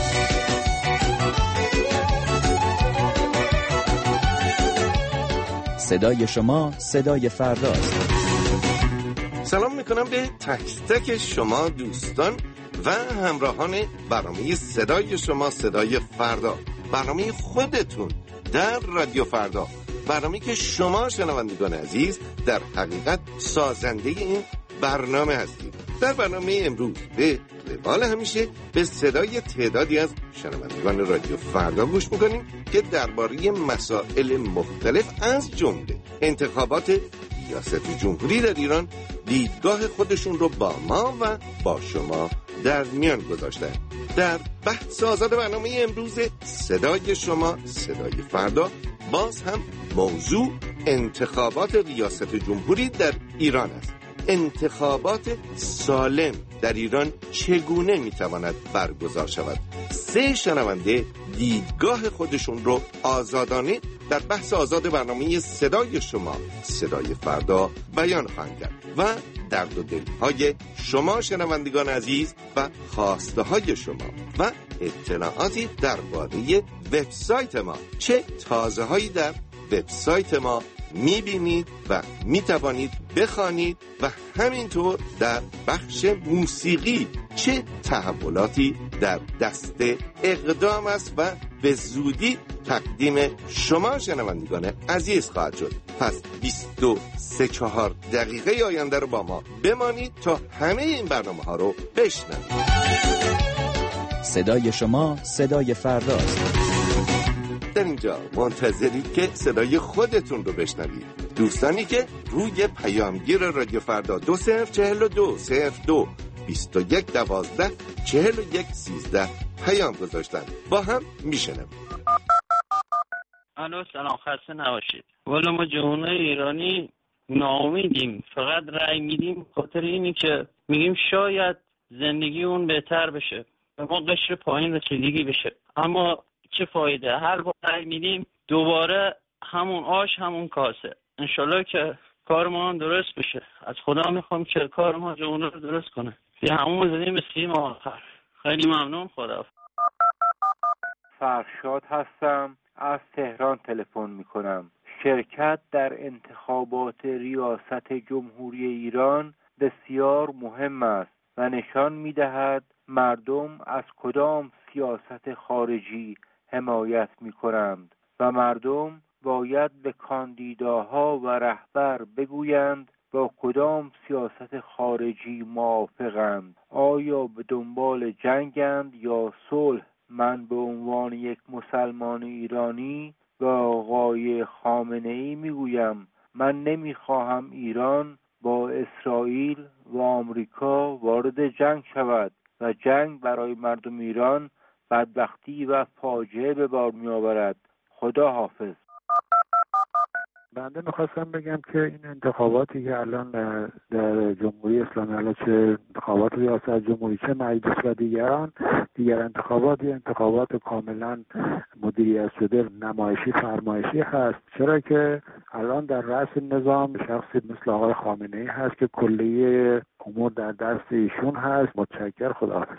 صدای شما صدای فرداست. سلام میکنم به تک تک شما دوستان و همراهان برنامه صدای شما صدای فردا، برنامه خودتون در رادیو فردا، برنامه که شما شنوندگان عزیز در حقیقت سازنده این برنامه هستید. در برنامه امروز به روال همیشه به صدای تعدادی از شنوندگان رادیو فردا گوش میکنیم که درباره مسائل مختلف از جمله انتخابات ریاست جمهوری در ایران دیدگاه خودشون رو با ما و با شما در میان گذاشتن. در بحث آزاد برنامه امروز صدای شما صدای فردا باز هم موضوع انتخابات ریاست جمهوری در ایران است. انتخابات سالم در ایران چگونه میتواند برگزار شود؟ 3 شنونده دیدگاه خودشون رو آزادانه در بحث آزاد برنامه صدای شما صدای فردا بیان خواهند کرد و درد و دلهای شما شنوندگان عزیز و خواسته های شما و اطلاعاتی درباره وبسایت ما، چه تازه هایی در وبسایت ما میبینید و میتوانید بخوانید و همینطور در بخش موسیقی چه تحولاتی در دست اقدام است و به زودی تقدیم شما شنوندگان عزیز خواهد شد. پس 23-4 دقیقه آینده رو با ما بمانید تا همه این برنامه ها رو بشنوید. صدای شما صدای فرداست. در اینجا منتظرید که صدای خودتون رو بشنوید. دوستانی که روی پیامگیر رادیو فردا 2042 02 21 12 41 13 پیام گذاشتن با هم میشنم. الو، سلام، خسته نباشید. والا ما جوانای ایرانی ناامیدیم، فقط رأی میدیم خاطر اینی که میگیم شاید زندگی اون بهتر بشه، ما قشر پایین رسیدگی بشه، اما چه فایده؟ هر بار رأی میدیم دوباره همون آش همون کاسه. انشالله که کار ما هم درست بشه. از خدا میخوام که کار ما جوان رو درست کنه. یه همون زدیم به سیم آخر. خیلی ممنون. خدا. فرشاد هستم، از تهران تلفن میکنم. شرکت در انتخابات ریاست جمهوری ایران بسیار مهم است و نشان میدهد مردم از کدام سیاست خارجی حمایت میکنند و مردم باید به کاندیداها و رهبر بگویند با کدام سیاست خارجی موافقند. آیا به دنبال جنگند یا صلح؟ من به عنوان یک مسلمان ایرانی به آقای خامنه‌ای میگویم من نمیخواهم ایران با اسرائیل و آمریکا وارد جنگ شود و جنگ برای مردم ایران بدبختی و فاجعه به بار می‌آورد. خدا حافظ. بنده میخواستم بگم که این انتخاباتی که الان در جمهوری اسلامی، الان چه انتخابات ریاست جمهوری چه مجلس و دیگر انتخابات کاملا مدیریت شده، نمایشی فرمایشی هست، چرا که الان در رأس نظام شخصی مثل آقای خامنه‌ای هست که کلیه امور در دست ایشون هست. متشکر. خداحافظ.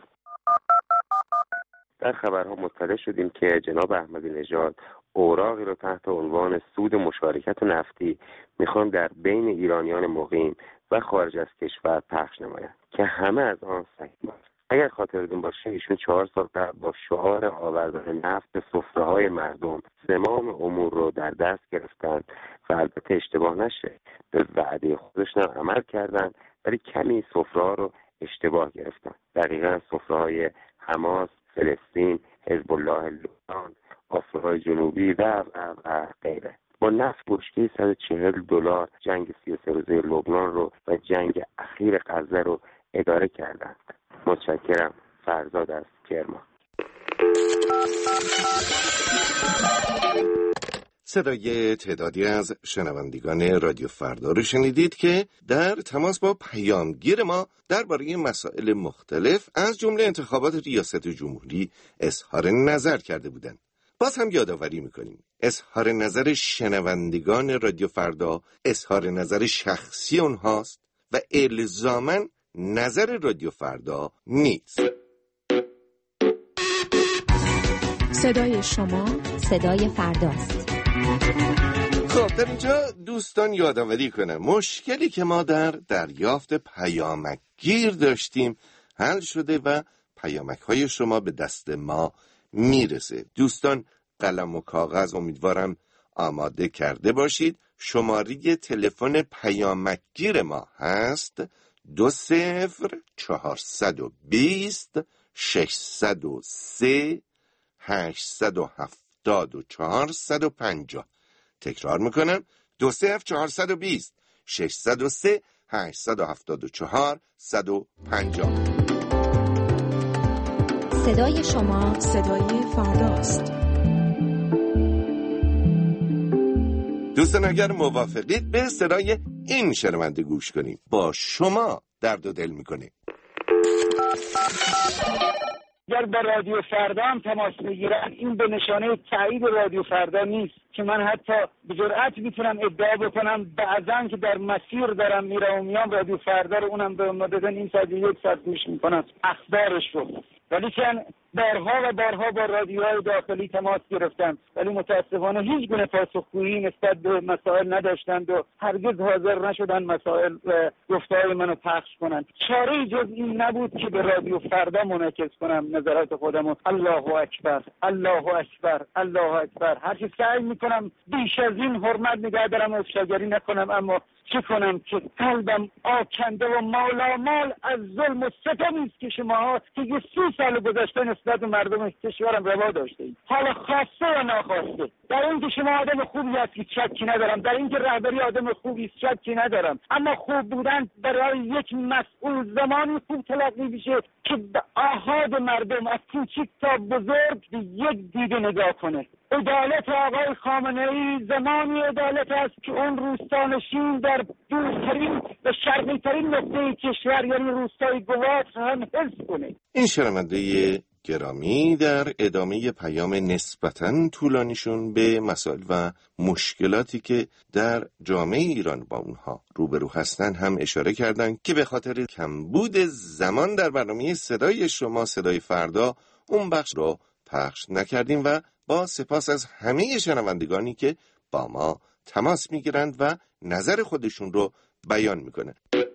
در خبرها مطلع شدیم که جناب احمدی نژاد اوراقی رو تحت عنوان سود مشارکت نفتی میخوان در بین ایرانیان مقیم و خارج از کشور پخش نمایند که همه از آن صحیح است. اگر خاطرتون باشه ایشون 4 سال قبل با شعار آوردن نفت به سفره‌های مردم زمام امور رو در دست گرفتن و البته اشتباه نشه به وعده خودشون عمل کردن، ولی کمی سفره‌ها رو اشتباه گرفتن. دقیقاً سفره‌های حماس، فلسطین، حزب الله لبنان، آفریقای جنوبی و غیره. با نفت بشکه $140 جنگ 33 روزه لبنان رو و جنگ اخیر غزه رو اداره کردند. متشکرم. فرزاد از کرمان. صدای تعدادی از شنوندگان رادیو فردا رو شنیدید که در تماس با پیامگیر ما درباره مسائل مختلف از جمله انتخابات ریاست جمهوری اظهار نظر کرده بودند. باز هم یادآوری میکنیم اظهار نظر شنوندگان رادیو فردا اظهار نظر شخصی اونهاست و الزاماً نظر رادیو فردا نیست. صدای شما صدای فرداست. خب در اینجا دوستان یادآوری کنم مشکلی که ما در دریافت پیامکگیر داشتیم حل شده و پیامک‌های شما به دست ما میرسه. دوستان قلم و کاغذ امیدوارم آماده کرده باشید. شماره تلفن پیامکگیر ما هست 20420 603 874 150. تکرار میکنم 20420 603 874 150. صدای شما صدای فرداست. دوستان اگر موافقید به صدای این شنونده گوش کنیم. با شما درد و دل میکنه. اگر با رادیو فردا هم تماس بگیرن این به نشانه تایید رادیو فردا نیست که من حتی به جرئت میتونم ادعا بکنم بعضن که در مسیر دارم میرم و میام رادیو فردا رو اونم به مدت این ساعت 1 ساعت گوش میکنم اخبارش رو، ولی که بارها و بارها با رادیوهای داخلی تماس گرفتم ولی متاسفانه هیچ گونه پاسخگویی نسبت به مسائل نداشتند و هرگز حاضر نشدن مسائل و گفته‌های منو پخش کنند. چاره‌ای جز این نبود که به رادیو فردا منعکس کنم نظرات خودمو. الله اکبر، الله اکبر، الله اکبر. هر چی سعی میکنم بیش از این حرمت نگه دارم و افشاگری نکنم، اما چه کنم که قلبم آکنده و مالامال از ظلم و ستمی است که شماها که 30 سال گذشته نسبت به مردم کشورم روا داشتید. حالا خواسته و ناخواسته در اینکه شما آدم خوبی هستید شکی ندارم، در اینکه رهبری آدم خوبی است شکی ندارم، اما خوب بودن برای یک مسئول زمانی خوب تلقی میشه که به آحاد مردم از کوچیک تا بزرگ به یک دیده نگاه کنه. عدالت آقای خامنه‌ای زمانی عدالت است که اون روستانشین در دورترین و شرقی‌ترین نقطه کشور یعنی روستای گوات هم حس کنه. این شنونده گرامی در ادامه پیام نسبتاً طولانیشون به مسائل و مشکلاتی که در جامعه ایران با اونها روبرو هستن هم اشاره کردن که به خاطر کمبود زمان در برنامه صدای شما صدای فردا اون بخش رو پخش نکردیم و با سپاس از همه شنوندگانی که با ما تماس میگیرند و نظر خودشون رو بیان میکنن.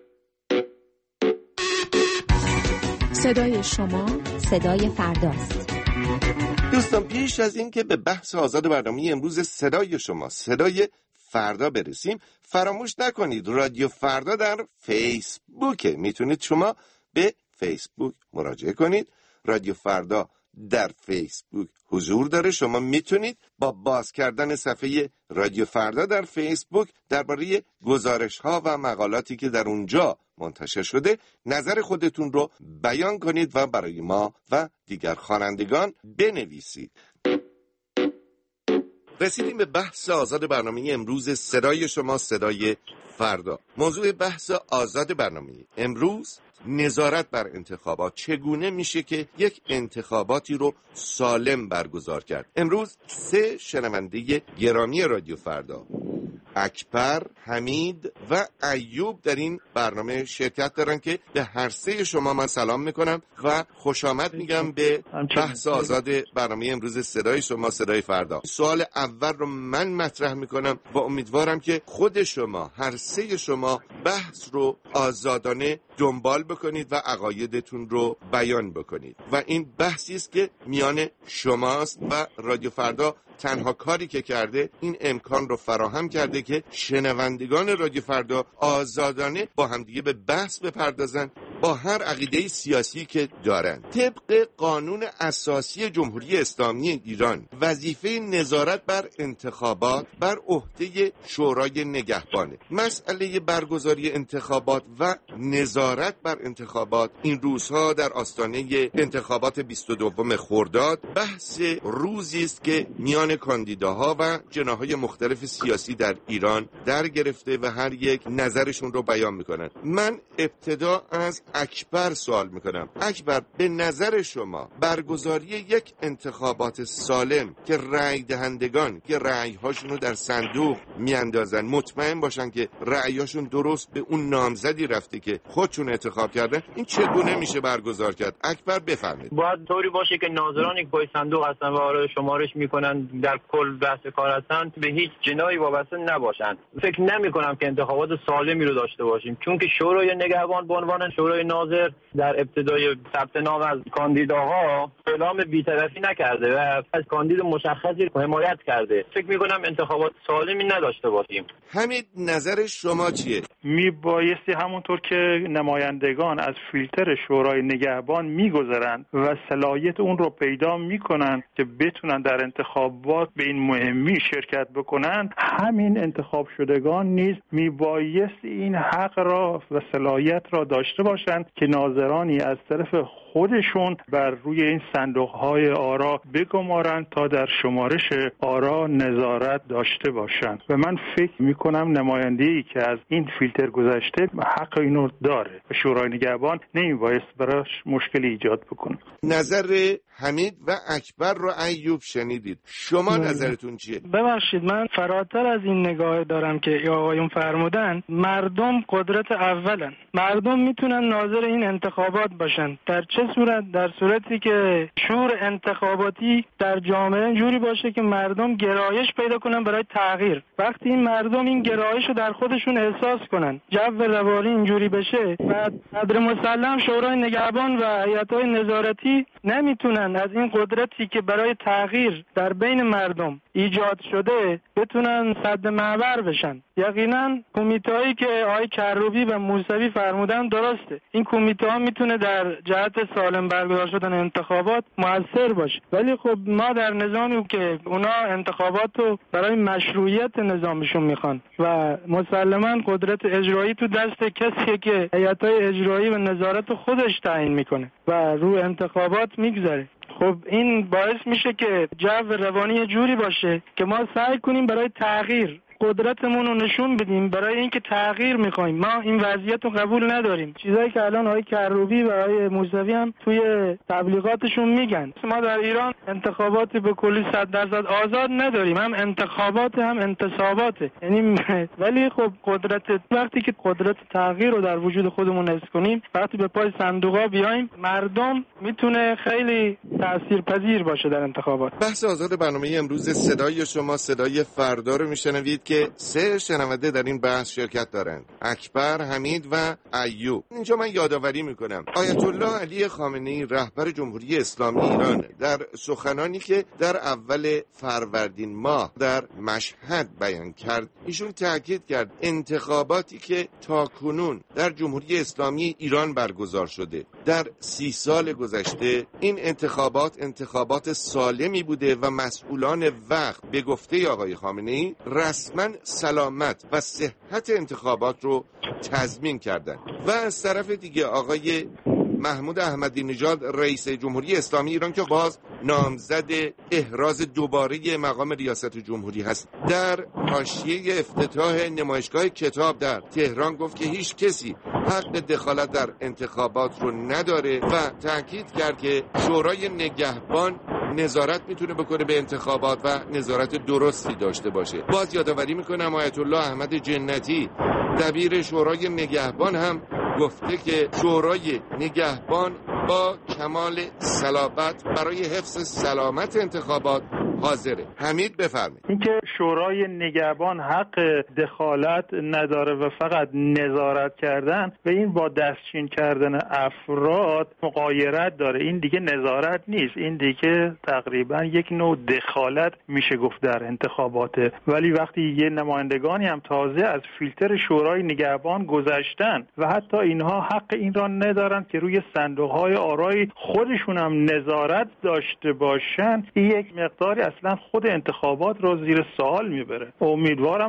صدای شما صدای فرداست. دوستان پیش از این که به بحث آزاد برنامه امروز صدای شما صدای فردا برسیم فراموش نکنید رادیو فردا در فیسبوک. میتونید شما به فیسبوک مراجعه کنید. رادیو فردا در فیسبوک حضور داره. شما میتونید با باز کردن صفحه رادیو فردا در فیسبوک درباره گزارش‌ها و مقالاتی که در اونجا منتشر شده نظر خودتون رو بیان کنید و برای ما و دیگر خوانندگان بنویسید. رسیدیم به بحث آزاد برنامه امروز صدای شما صدای فردا. موضوع بحث آزاد برنامه امروز نظارت بر انتخابات. چگونه میشه که یک انتخاباتی رو سالم برگزار کرد؟ امروز 3 شنونده گرامی رادیو فردا اکبر، حمید و ایوب در این برنامه شرکت دارن که به هر 3 شما من سلام میکنم و خوش آمد میگم به بحث آزاد برنامه امروز صدای شما صدای فردا. سوال اول رو من مطرح میکنم و امیدوارم که خود شما هر 3 شما بحث رو آزادانه دنبال بکنید و عقایدتون رو بیان بکنید و این بحثی است که میان شماست و رادیو فردا تنها کاری که کرده این امکان رو فراهم کرده که شنوندگان رادیو فردا آزادانه با همدیگه به بحث بپردازن با هر عقیده سیاسی که دارند. طبق قانون اساسی جمهوری اسلامی ایران وظیفه نظارت بر انتخابات بر عهده شورای نگهبانه. مسئله برگزاری انتخابات و نظارت بر انتخابات این روزها در آستانه انتخابات 22 خرداد بحث روزی است که میان کاندیداها و جناح‌های مختلف سیاسی در ایران در گرفته و هر یک نظرشون رو بیان میکنن. من ابتدا از اکبر سوال میکنم. اکبر، به نظر شما برگزاری یک انتخابات سالم که رأی دهندگان که رأی‌هاشون رو در صندوق میاندازن مطمئن باشن که رأی‌هاشون درست به اون نامزدی رفته که خودشون انتخاب کردن، این چگونه میشه برگزار کرد؟ اکبر بفرمایید. باید طوری باشه که ناظرانی که پای صندوق هستن و وارد شمارش میکنن در کل بحث کار هستن به هیچ جناحی وابسته نباشن. فکر نمی‌کنم که انتخابات سالمی رو داشته باشیم، چون که شورای نگهبان به عنوان شورای ناظر در ابتدای ثبت نام از کاندیداها اعلام بی‌طرفی نکرده و از کاندید مشخصی حمایت کرده. فکر می‌کنم انتخابات سالمی نداشته باشیم. حمید، نظر شما چیه؟ میبایستی همونطور که نمایندگان از فیلتر شورای نگهبان میگذرند و صلاحیت اون رو پیدا میکنن که بتونن در انتخابات به این مهمی شرکت بکنن، همین انتخاب شدگان نیز میبایست این حق را و صلاحیت را داشته باشند که ناظرانی از طرف خودشون بر روی این صندوق‌های آرا بگمارند تا در شمارش آرا نظارت داشته باشند. و من فکر میکنم نماینده‌ای که از این فیلتر گذشته حق اینو داره و شورای نگهبان نمیبایست براش مشکلی ایجاد بکنه. نظر حمید و اکبر رو ایوب شنیدید. شما نظرتون چیه؟ ببخشید، من فراتر از این نگاه دارم که آقایون فرمودن. مردم قدرت اولن. مردم میتونن ناظر این انتخابات باشن. در چه صورت؟ در صورتی که شور انتخاباتی در جامعه جوری باشه که مردم گرایش پیدا کنن برای تغییر. وقتی این مردم این گرایش رو در خودشون احساس کنن، جو روانی اینجوری بشه و قدر مسلم شورای نگهبان و هیئت‌های نظارتی نمیتونن از این قدرتی که برای تغییر در بین مردم ایجاد شده بتونن سد معبر بشن. یقینا کمیته‌ای که آقای کروبی و موسوی فرمودن درسته. این کمیته‌ها میتونه در جهت سالم برگزار شدن انتخابات موثر باشه، ولی خب ما در نظامی که اونا انتخابات رو برای مشروعیت نظامشون میخوان و مسلماً قدرت اجرایی تو دست کسیه که هیئت‌های اجرایی و نظارت خودش تعیین میکنه و رو انتخابات میگذره. خب این باعث میشه که جو روانی جوری باشه که ما سعی کنیم برای تغییر قدرتمون رو نشون بدیم، برای اینکه تغییر میخوایم. ما این وضعیت رو قبول نداریم. چیزایی که الان آقای کروبی و آقای موسوی هم توی تبلیغاتشون میگن. ما در ایران انتخابات به کلی 100% آزاد نداریم، هم انتخابات هم انتصابات. یعنی ولی خب وقتی که قدرت تغییر رو در وجود خودمون حس کنیم، وقتی به پای صندوقا بیایم، مردم میتونه خیلی تاثیرپذیر باشه در انتخابات. بحث آزاد برنامه امروز صدای شما صدای فردا رو میشنوید که 3 شنونده در این بحث شرکت دارند: اکبر، حمید و ایوب. اینجا من یادآوری میکنم آیت الله علی خامنه‌ای رهبر جمهوری اسلامی ایران در سخنانی که در اول فروردین ماه در مشهد بیان کرد، ایشون تاکید کرد انتخاباتی که تاکنون در جمهوری اسلامی ایران برگزار شده در 30 سال گذشته، این انتخابات سالمی بوده و مسئولان وقت به گفته آقای خامنه‌ای رسما سلامت و صحت انتخابات رو تضمین کردند. و از طرف دیگه آقای محمود احمدی نژاد رئیس جمهوری اسلامی ایران که باز نامزد احراز دوباره مقام ریاست جمهوری هست، در حاشیه افتتاح نمایشگاه کتاب در تهران گفت که هیچ کسی حق دخالت در انتخابات رو نداره و تاکید کرد که شورای نگهبان نظارت میتونه بکنه به انتخابات و نظارت درستی داشته باشه. باز یادآوری میکنم آیت الله احمد جنتی دبیر شورای نگهبان هم گفته که شورای نگهبان با کمال صلابت برای حفظ سلامت انتخابات حاضره. حمید بفرمایید. اینکه شورای نگهبان حق دخالت نداره و فقط نظارت کردن و این با دستچین کردن افراد مغایرت داره. این دیگه نظارت نیست، این دیگه تقریبا یک نوع دخالت میشه گفت در انتخاباته. ولی وقتی یه نمایندگانی هم تازه از فیلتر شورای نگهبان گذشتن و حتی اینها حق این را ندارن که روی صندوق‌های آرای خودشون هم نظارت داشته باشن، این یک مقداری اصلا خود انتخابات رو زیر سوال میبره. امیدوارم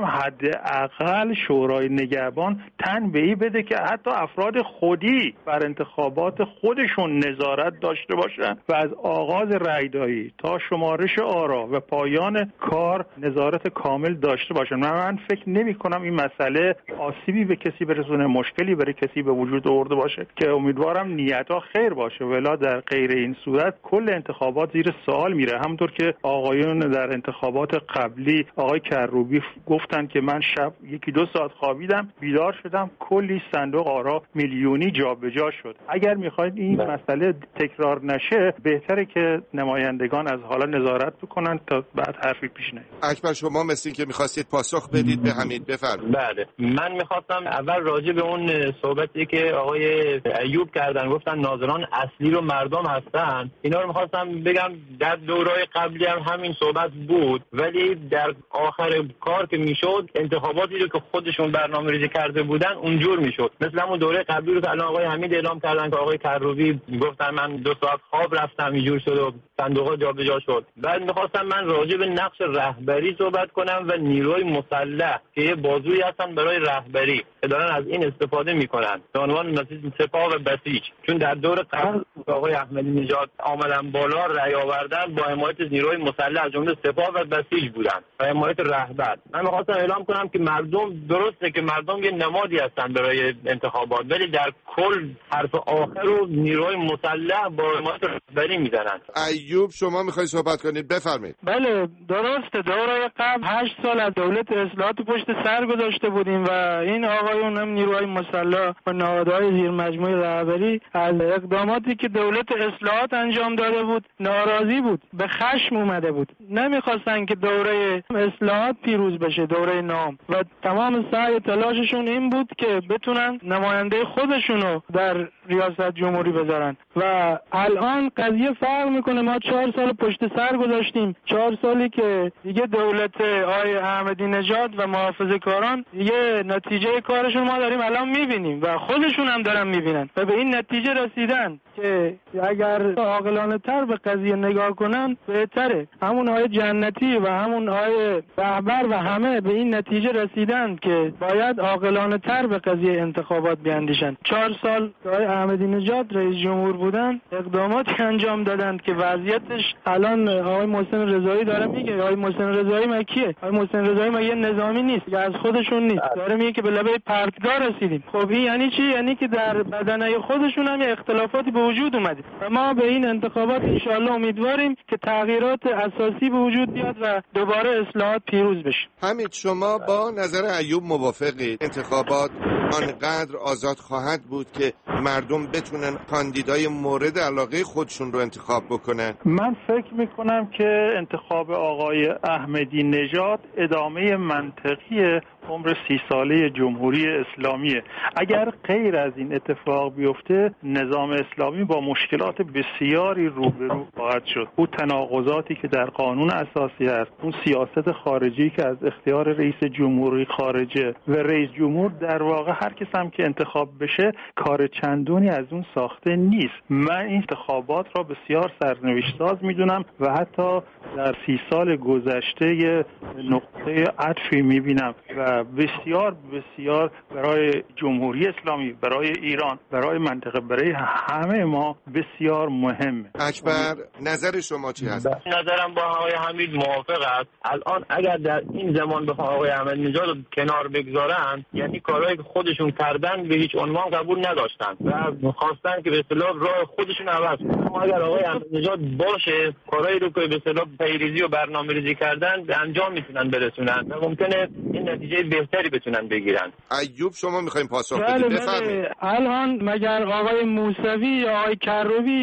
حداقل شورای نگهبان تنبیهی بده که حتی افراد خودی بر انتخابات خودشون نظارت داشته باشن و از آغاز رأیدهی تا شمارش آرا و پایان کار نظارت کامل داشته باشن. من فکر نمی کنم این مسئله آسیبی به کسی برسونه، مشکلی برای کسی به وجود آورده باشه، که امیدوارم نیت‌ها خیر باشه، ولی در غیر این صورت کل انتخابات زیر سوال میره. همونطور که آقایون در انتخابات قبلی آقای کروبی گفتن که من شب 1-2 ساعت خوابیدم بیدار شدم کلی صندوق آرا میلیونی جابجا شد. اگر میخواید این مسئله تکرار نشه بهتره که نمایندگان از حالا نظارت بکنن تا بعد حرفی پیش نیاد. اکبر شما مثل که می‌خواستید پاسخ بدید به حمید، بفرمایید. بله، من می‌خواستم اول راجع به اون صحبتی که آقای ایوب کردن، گفتن ناظران اصلی رو مردم هستن، اینا رو می‌خواستم بگم در دوره‌های قبلی هم همین صحبت بود، ولی در آخر کار که میشد انتخاباتی رو که خودشون برنامه‌ریزی کرده بودن اونجور میشد. مثلا اون دوره قبلی رو که الان آقای حمید اعلام کردن که آقای کروبی گفتن من 2 ساعت خواب رفتم اینجور شد و صندوق‌ها جابجا شد. بعد می‌خواستم من راجع به نقش رهبری صحبت کنم و نیروی مسلح که یه بازویی هستن برای رهبری که دارن از این استفاده میکنن به عنوان سپاه و بسیج. چون در دور قبل آقای احمدی نژاد آمدن بالا رأی آوردن با حمایت نیروی مسلح از جمله سپاه و بسیج بودن و حمایت رهبر. من می‌خواستم اعلام کنم که مردم، درسته که مردم یه نمادی هستن برای انتخابات، ولی در کل حرف آخر رو نیروی مسلح با حمایت رهبری میزنن. ایوب شما می‌خواید صحبت کنید، بفرمایید. بله درسته، دوره قبل 8 سال از دولت اصلاحات پشت سر گذاشته بودیم و این آقایون هم نیروهای مسلح و نهادهای زیر مجموعه رهبری از اقداماتی که دولت اصلاحات انجام داده بود ناراضی بود، به خشم اومده بود، نمیخواستن که دوره اصلاحات پیروز بشه، دوره نام، و تمام سعی تلاششون این بود که بتونن نماینده خودشونو در ریاست جمهوری بذارن. و الان قضیه فرق میکنه، ما 4 سال پشت سر گذاشتیم، 4 سالی که دیگه دولت آقای احمدی نژاد و محافظه‌کاران دیگه نتیجه کارشون ما داریم الان میبینیم و خودشون هم دارن میبینن و به این نتیجه رسیدن که اگر عاقلانه تر به قضیه نگاه کنن بهتره. همون آقای جنتی و همون آقای رهبر و همه به این نتیجه رسیدن که باید عاقلانه تر به قضیه انتخابات بیاندیشن. 4 سال آقای احمدی نژاد رئیس جمهور بودن اقداماتی انجام دادن که وضعیتش الان آقای محسن رضایی داره میگه. آقای محسن رضایی ما کیه؟ آقای محسن رضایی ما یه نظامی نیست که از خودشون نیست، داره میگه که به لبه پرتگاه رسیدیم. خب این یعنی چی؟ یعنی که در بدنه خودشون هم اختلافاتی به وجود اومده و ما به این انتخابات ان شاءالله امیدواریم که تغییرات اساسی به وجود بیاد و دوباره اصلاحات پیروز بشه. حمید شما با نظر ایوب موافقید انتخابات آنقدر آزاد خواهد بود که مردم بتونن کاندیدای مورد علاقه خودشون رو انتخاب بکنن؟ من فکر میکنم که انتخاب آقای احمدی نژاد ادامه منطقی عمر 30 ساله جمهوری اسلامیه. اگر غیر از این اتفاق بیفته نظام اسلامی با مشکلات بسیاری روبرو خواهد شد. اون تناقضاتی که در قانون اساسی هست، اون سیاست خارجی که از اختیار رئیس جمهوری خارجه و رئیس جمهور در واقع هر کس هم که انتخاب بشه کار چندونی از اون ساخته نیست. من این انتخابات را بسیار سرنوشت ساز میدونم و حتی در 30 سال گذشته یه نقطه عطفی میبینم و بسیار بسیار برای جمهوری اسلامی، برای ایران، برای منطقه، برای همه ما بسیار مهمه. اکبر نظر شما چی هست؟ نظرم با آقای حمید موافق است. الان اگر در این زمان بخوام آقای احمدی نژاد رو کنار بگذارن، یعنی کارهایی که خودشون کردن به هیچ عنوان قبول نداشتن و خواستن که به اصطلاح راه خودشون عوض کنن. اما اگر آقای احمدی نژاد باشه، کارهایی رو که به اصطلاح پیریزی و برنامه‌ریزی کردن به انجام میتونن برسونن و ممکنه این نتیجه بهتری بتونن بگیرن. ایوب شما میخوایم پاسخ بدید، بفرمایید. الان مگر آقای موسوی یا آقای کروبی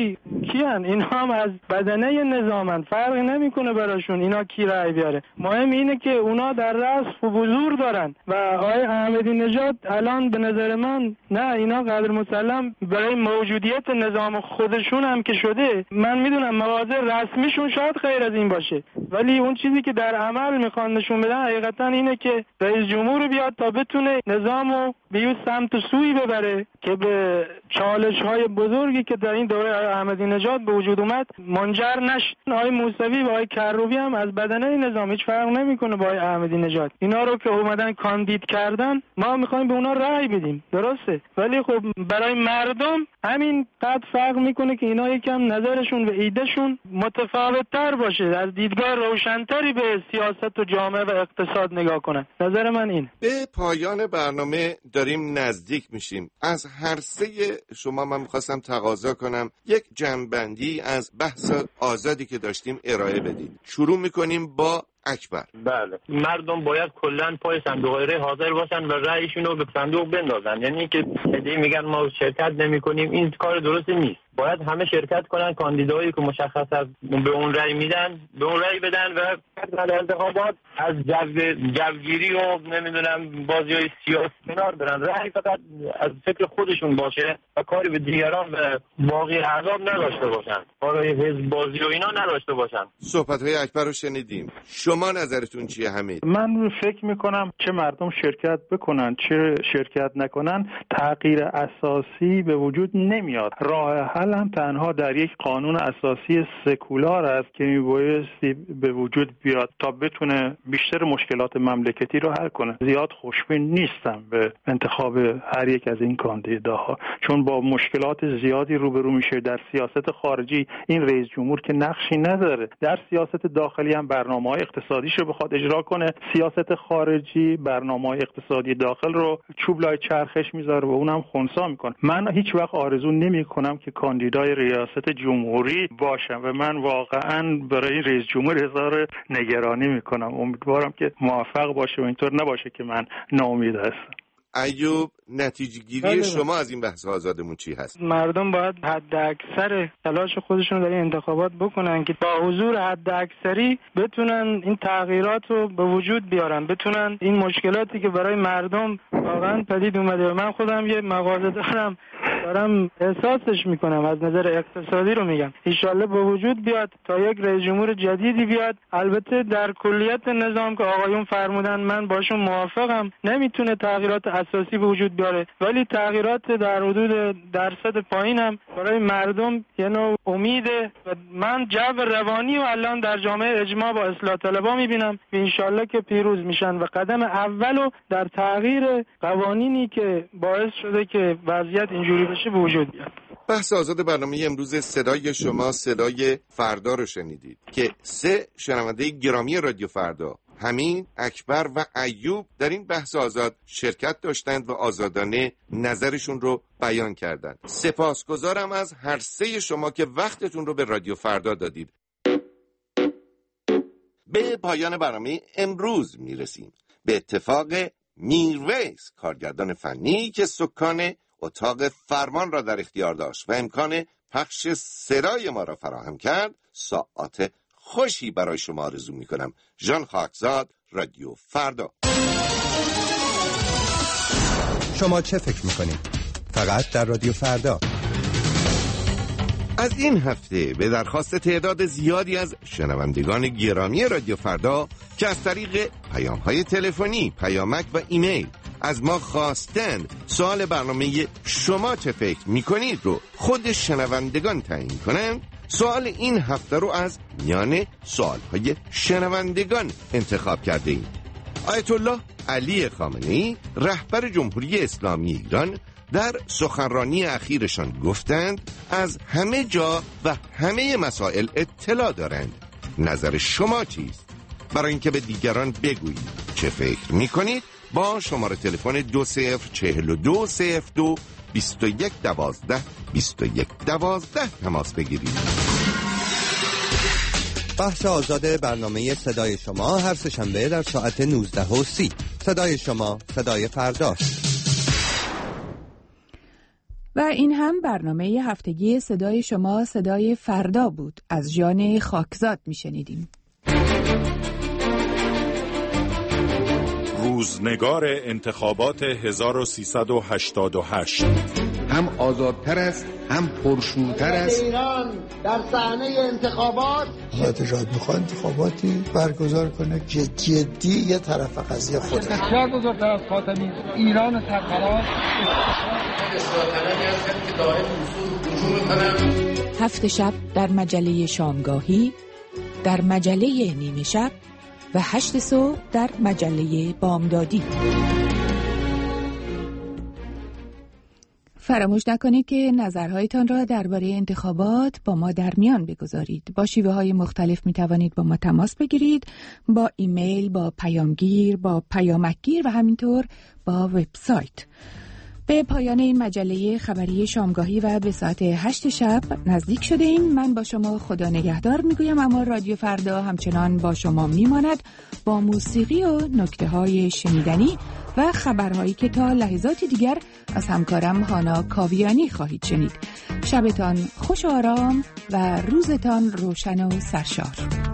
کیان؟ اینا هم از بدنه نظامن، فرقی نمیکنه براشون اینا کی رأی بیاره. مهم اینه که اونا در رأس حضور دارن و آقای احمدی نژاد الان به نظر من نه، اینا قدر مسلم برای موجودیت نظام خودشون هم که شده. من میدونم مواضع رسمیشون شاید غیر از این باشه، ولی اون چیزی که در عمل میخوان نشون بدن حقیقتا اینه که رئیس جمهور بیاد تا بتونه نظامو به یه سمت و سوی ببره که به چالش‌های بزرگی که در این دوره احمدی نژاد به وجود اومد منجر نشه. آقای موسوی و آقای کروبی هم از بدنه نظام هیچ فرق نمیکنه با آقای احمدی نژاد. اینا رو که اومدن کاندید کردن ما میخوایم به اونا رأی بدیم، درسته، ولی خب برای مردم همین قد فرق میکنه که اینا یکم نظرشون و ایدهشون متفاوت‌تر باشه، از دیدگاه روشن‌تری به سیاست و جامعه و اقتصاد نگاه کنن. نظر من این. به پایان برنامه داریم نزدیک میشیم. از هر سه شما من میخواستم تقاضا کنم یک جمع‌بندی از بحث آزادی که داشتیم ارائه بدید. شروع میکنیم با اکبر. بله، مردم باید کلا پای صندوق رای حاضر باشن و رأیشون رو به صندوق بندازن. یعنی که ایده میگن ما شرکت نمی‌کنیم، این کار درستی نیست. باید همه شرکت کنن، کاندیدایی که مشخص است به اون رأی میدن به اون رأی بدن و در انتخابات از جوگیری و نمیدونم بازی‌های سیاسی کنار برن. رأی فقط از فکر خودشون باشه و کاری به دیگران و باقی اعضا نداشته باشن، کارهای حزب بازی و اینا نداشته باشن. صحبت‌های اکبر رو شنیدیم. شما نظرتون چیه حمید؟ من فکر میکنم چه مردم شرکت بکنن چه شرکت نکنن تغییر اساسی به وجود نمیاد. راه حل هم تنها در یک قانون اساسی سکولار است که میبایستی به وجود بیاد تا بتونه بیشتر مشکلات مملکتی رو حل کنه. زیاد خوشبین نیستم به انتخاب هر یک از این کاندیداها، چون با مشکلات زیادی روبرو میشه. در سیاست خارجی این رئیس جمهور که نقشی نداره، در سیاست داخلی هم برنامه‌های اقتصادیشو بخواد اجرا کنه، سیاست خارجی برنامه‌های اقتصادی داخل رو چوب لای چرخش میذاره و اونم خنثی میکنه. من هیچ وقت آرزو نمیکنم که کاندیدای ریاست جمهوری باشم و من واقعا برای رئیس جمهور هزار نگرانی میکنم. امیدوارم که موفق باشه و اینطور نباشه که من ناامید هستم. ایوب، نتیجه گیری شما از این بحث آزادمون چی هست؟ مردم باید حد اکثر تلاش خودشون در این انتخابات بکنن که با حضور حد اکثری بتونن این تغییرات رو به وجود بیارن، بتونن این مشکلاتی که برای مردم واقعا پدید اومده و من خودم یه مغازه دارم احساسش میکنم، از نظر اقتصادی رو میگم، انشالله به وجود بیاد تا یک رئیس جمهور جدیدی بیاد. البته در کلیت نظام که آقایون فرمودن من باشون موافقم، نمیتونه تغییرات اساسی به وجود بیاره، ولی تغییرات در حدود درصد پایین هم برای مردم یه نوع امیده و من جو روانی و الان در جامعه اجماع با اصلاح طلبا میبینم و انشالله که پیروز میشن و قدم اولو در تغییر قوانینی که باعث شده که وضعیت اینجوری بشه به وجود بیاد. بحث آزاد برنامه امروز صدای شما صدای فردا رو شنیدید که سه شنونده گرامی رادیو فردا، حمید، اکبر و ایوب، در این بحث آزاد شرکت داشتند و آزادانه نظرشون رو بیان کردند. سپاسگزارم از هر سه شما که وقتتون رو به رادیو فردا دادید. به پایان برنامه امروز میرسیم. به اتفاق میرویس، کارگردان فنی که سکان اتاق فرمان را در اختیار داشت و امکان پخش صدای ما را فراهم کرد، ساعت خوشی برای شما آرزو میکنم. ژان خاکزاد، رادیو فردا. شما چه فکر میکنید؟ فقط در رادیو فردا. از این هفته به درخواست تعداد زیادی از شنوندگان گرامی رادیو فردا که از طریق پیام‌های تلفنی، پیامک و ایمیل از ما خواستند سوال برنامه شما چه فکر میکنید رو خود شنوندگان تعیین کنند، سوال این هفته رو از میان سوالهای شنوندگان انتخاب کرده ایم. آیت الله علی خامنه‌ای، رهبر جمهوری اسلامی ایران، در سخنرانی اخیرشان گفتند از همه جا و همه مسائل اطلاع دارند. نظر شما چیست؟ برای اینکه به دیگران بگویید چه فکر میکنید با شماره تلفن 204202 2112 2112 تماس بگیرید. بحث آزاد برنامه صدای شما هر سه‌شنبه در ساعت 19:30. صدای شما، صدای فرداست. و این هم برنامه هفتگی صدای شما صدای فردا بود. از ژان خاکزاد میشنیدیم. روزنگار انتخابات 1388 هم آزادتر است، هم پرشورتر است. ایران در صحنه انتخابات نژاد میخواد انتخاباتی برگزار کنه که جدی یه طرف قضیه خوده. بسیار بزرگتر از خاتمی ایران سرفراز که دائم وجود میکنن. 7 شب در مجله شامگاهی، در مجله نیمه شب و 8 صبح در مجله بامدادی. فراموش نکنید که نظرهایتان را درباره انتخابات با ما در میان بگذارید. با شیوه‌های مختلف می توانید با ما تماس بگیرید، با ایمیل، با پیامگیر، با پیامکگیر و همینطور با وبسایت. به پایان این مجله خبری شامگاهی و به ساعت 8 شب نزدیک شده ایم. من با شما خدا نگهدار میگویم، اما رادیو فردا همچنان با شما میماند با موسیقی و نکته‌های شنیدنی و خبرهایی که تا لحظات دیگر از همکارم هانا کاویانی خواهید شنید. شبتان خوش و آرام و روزتان روشن و سرشار.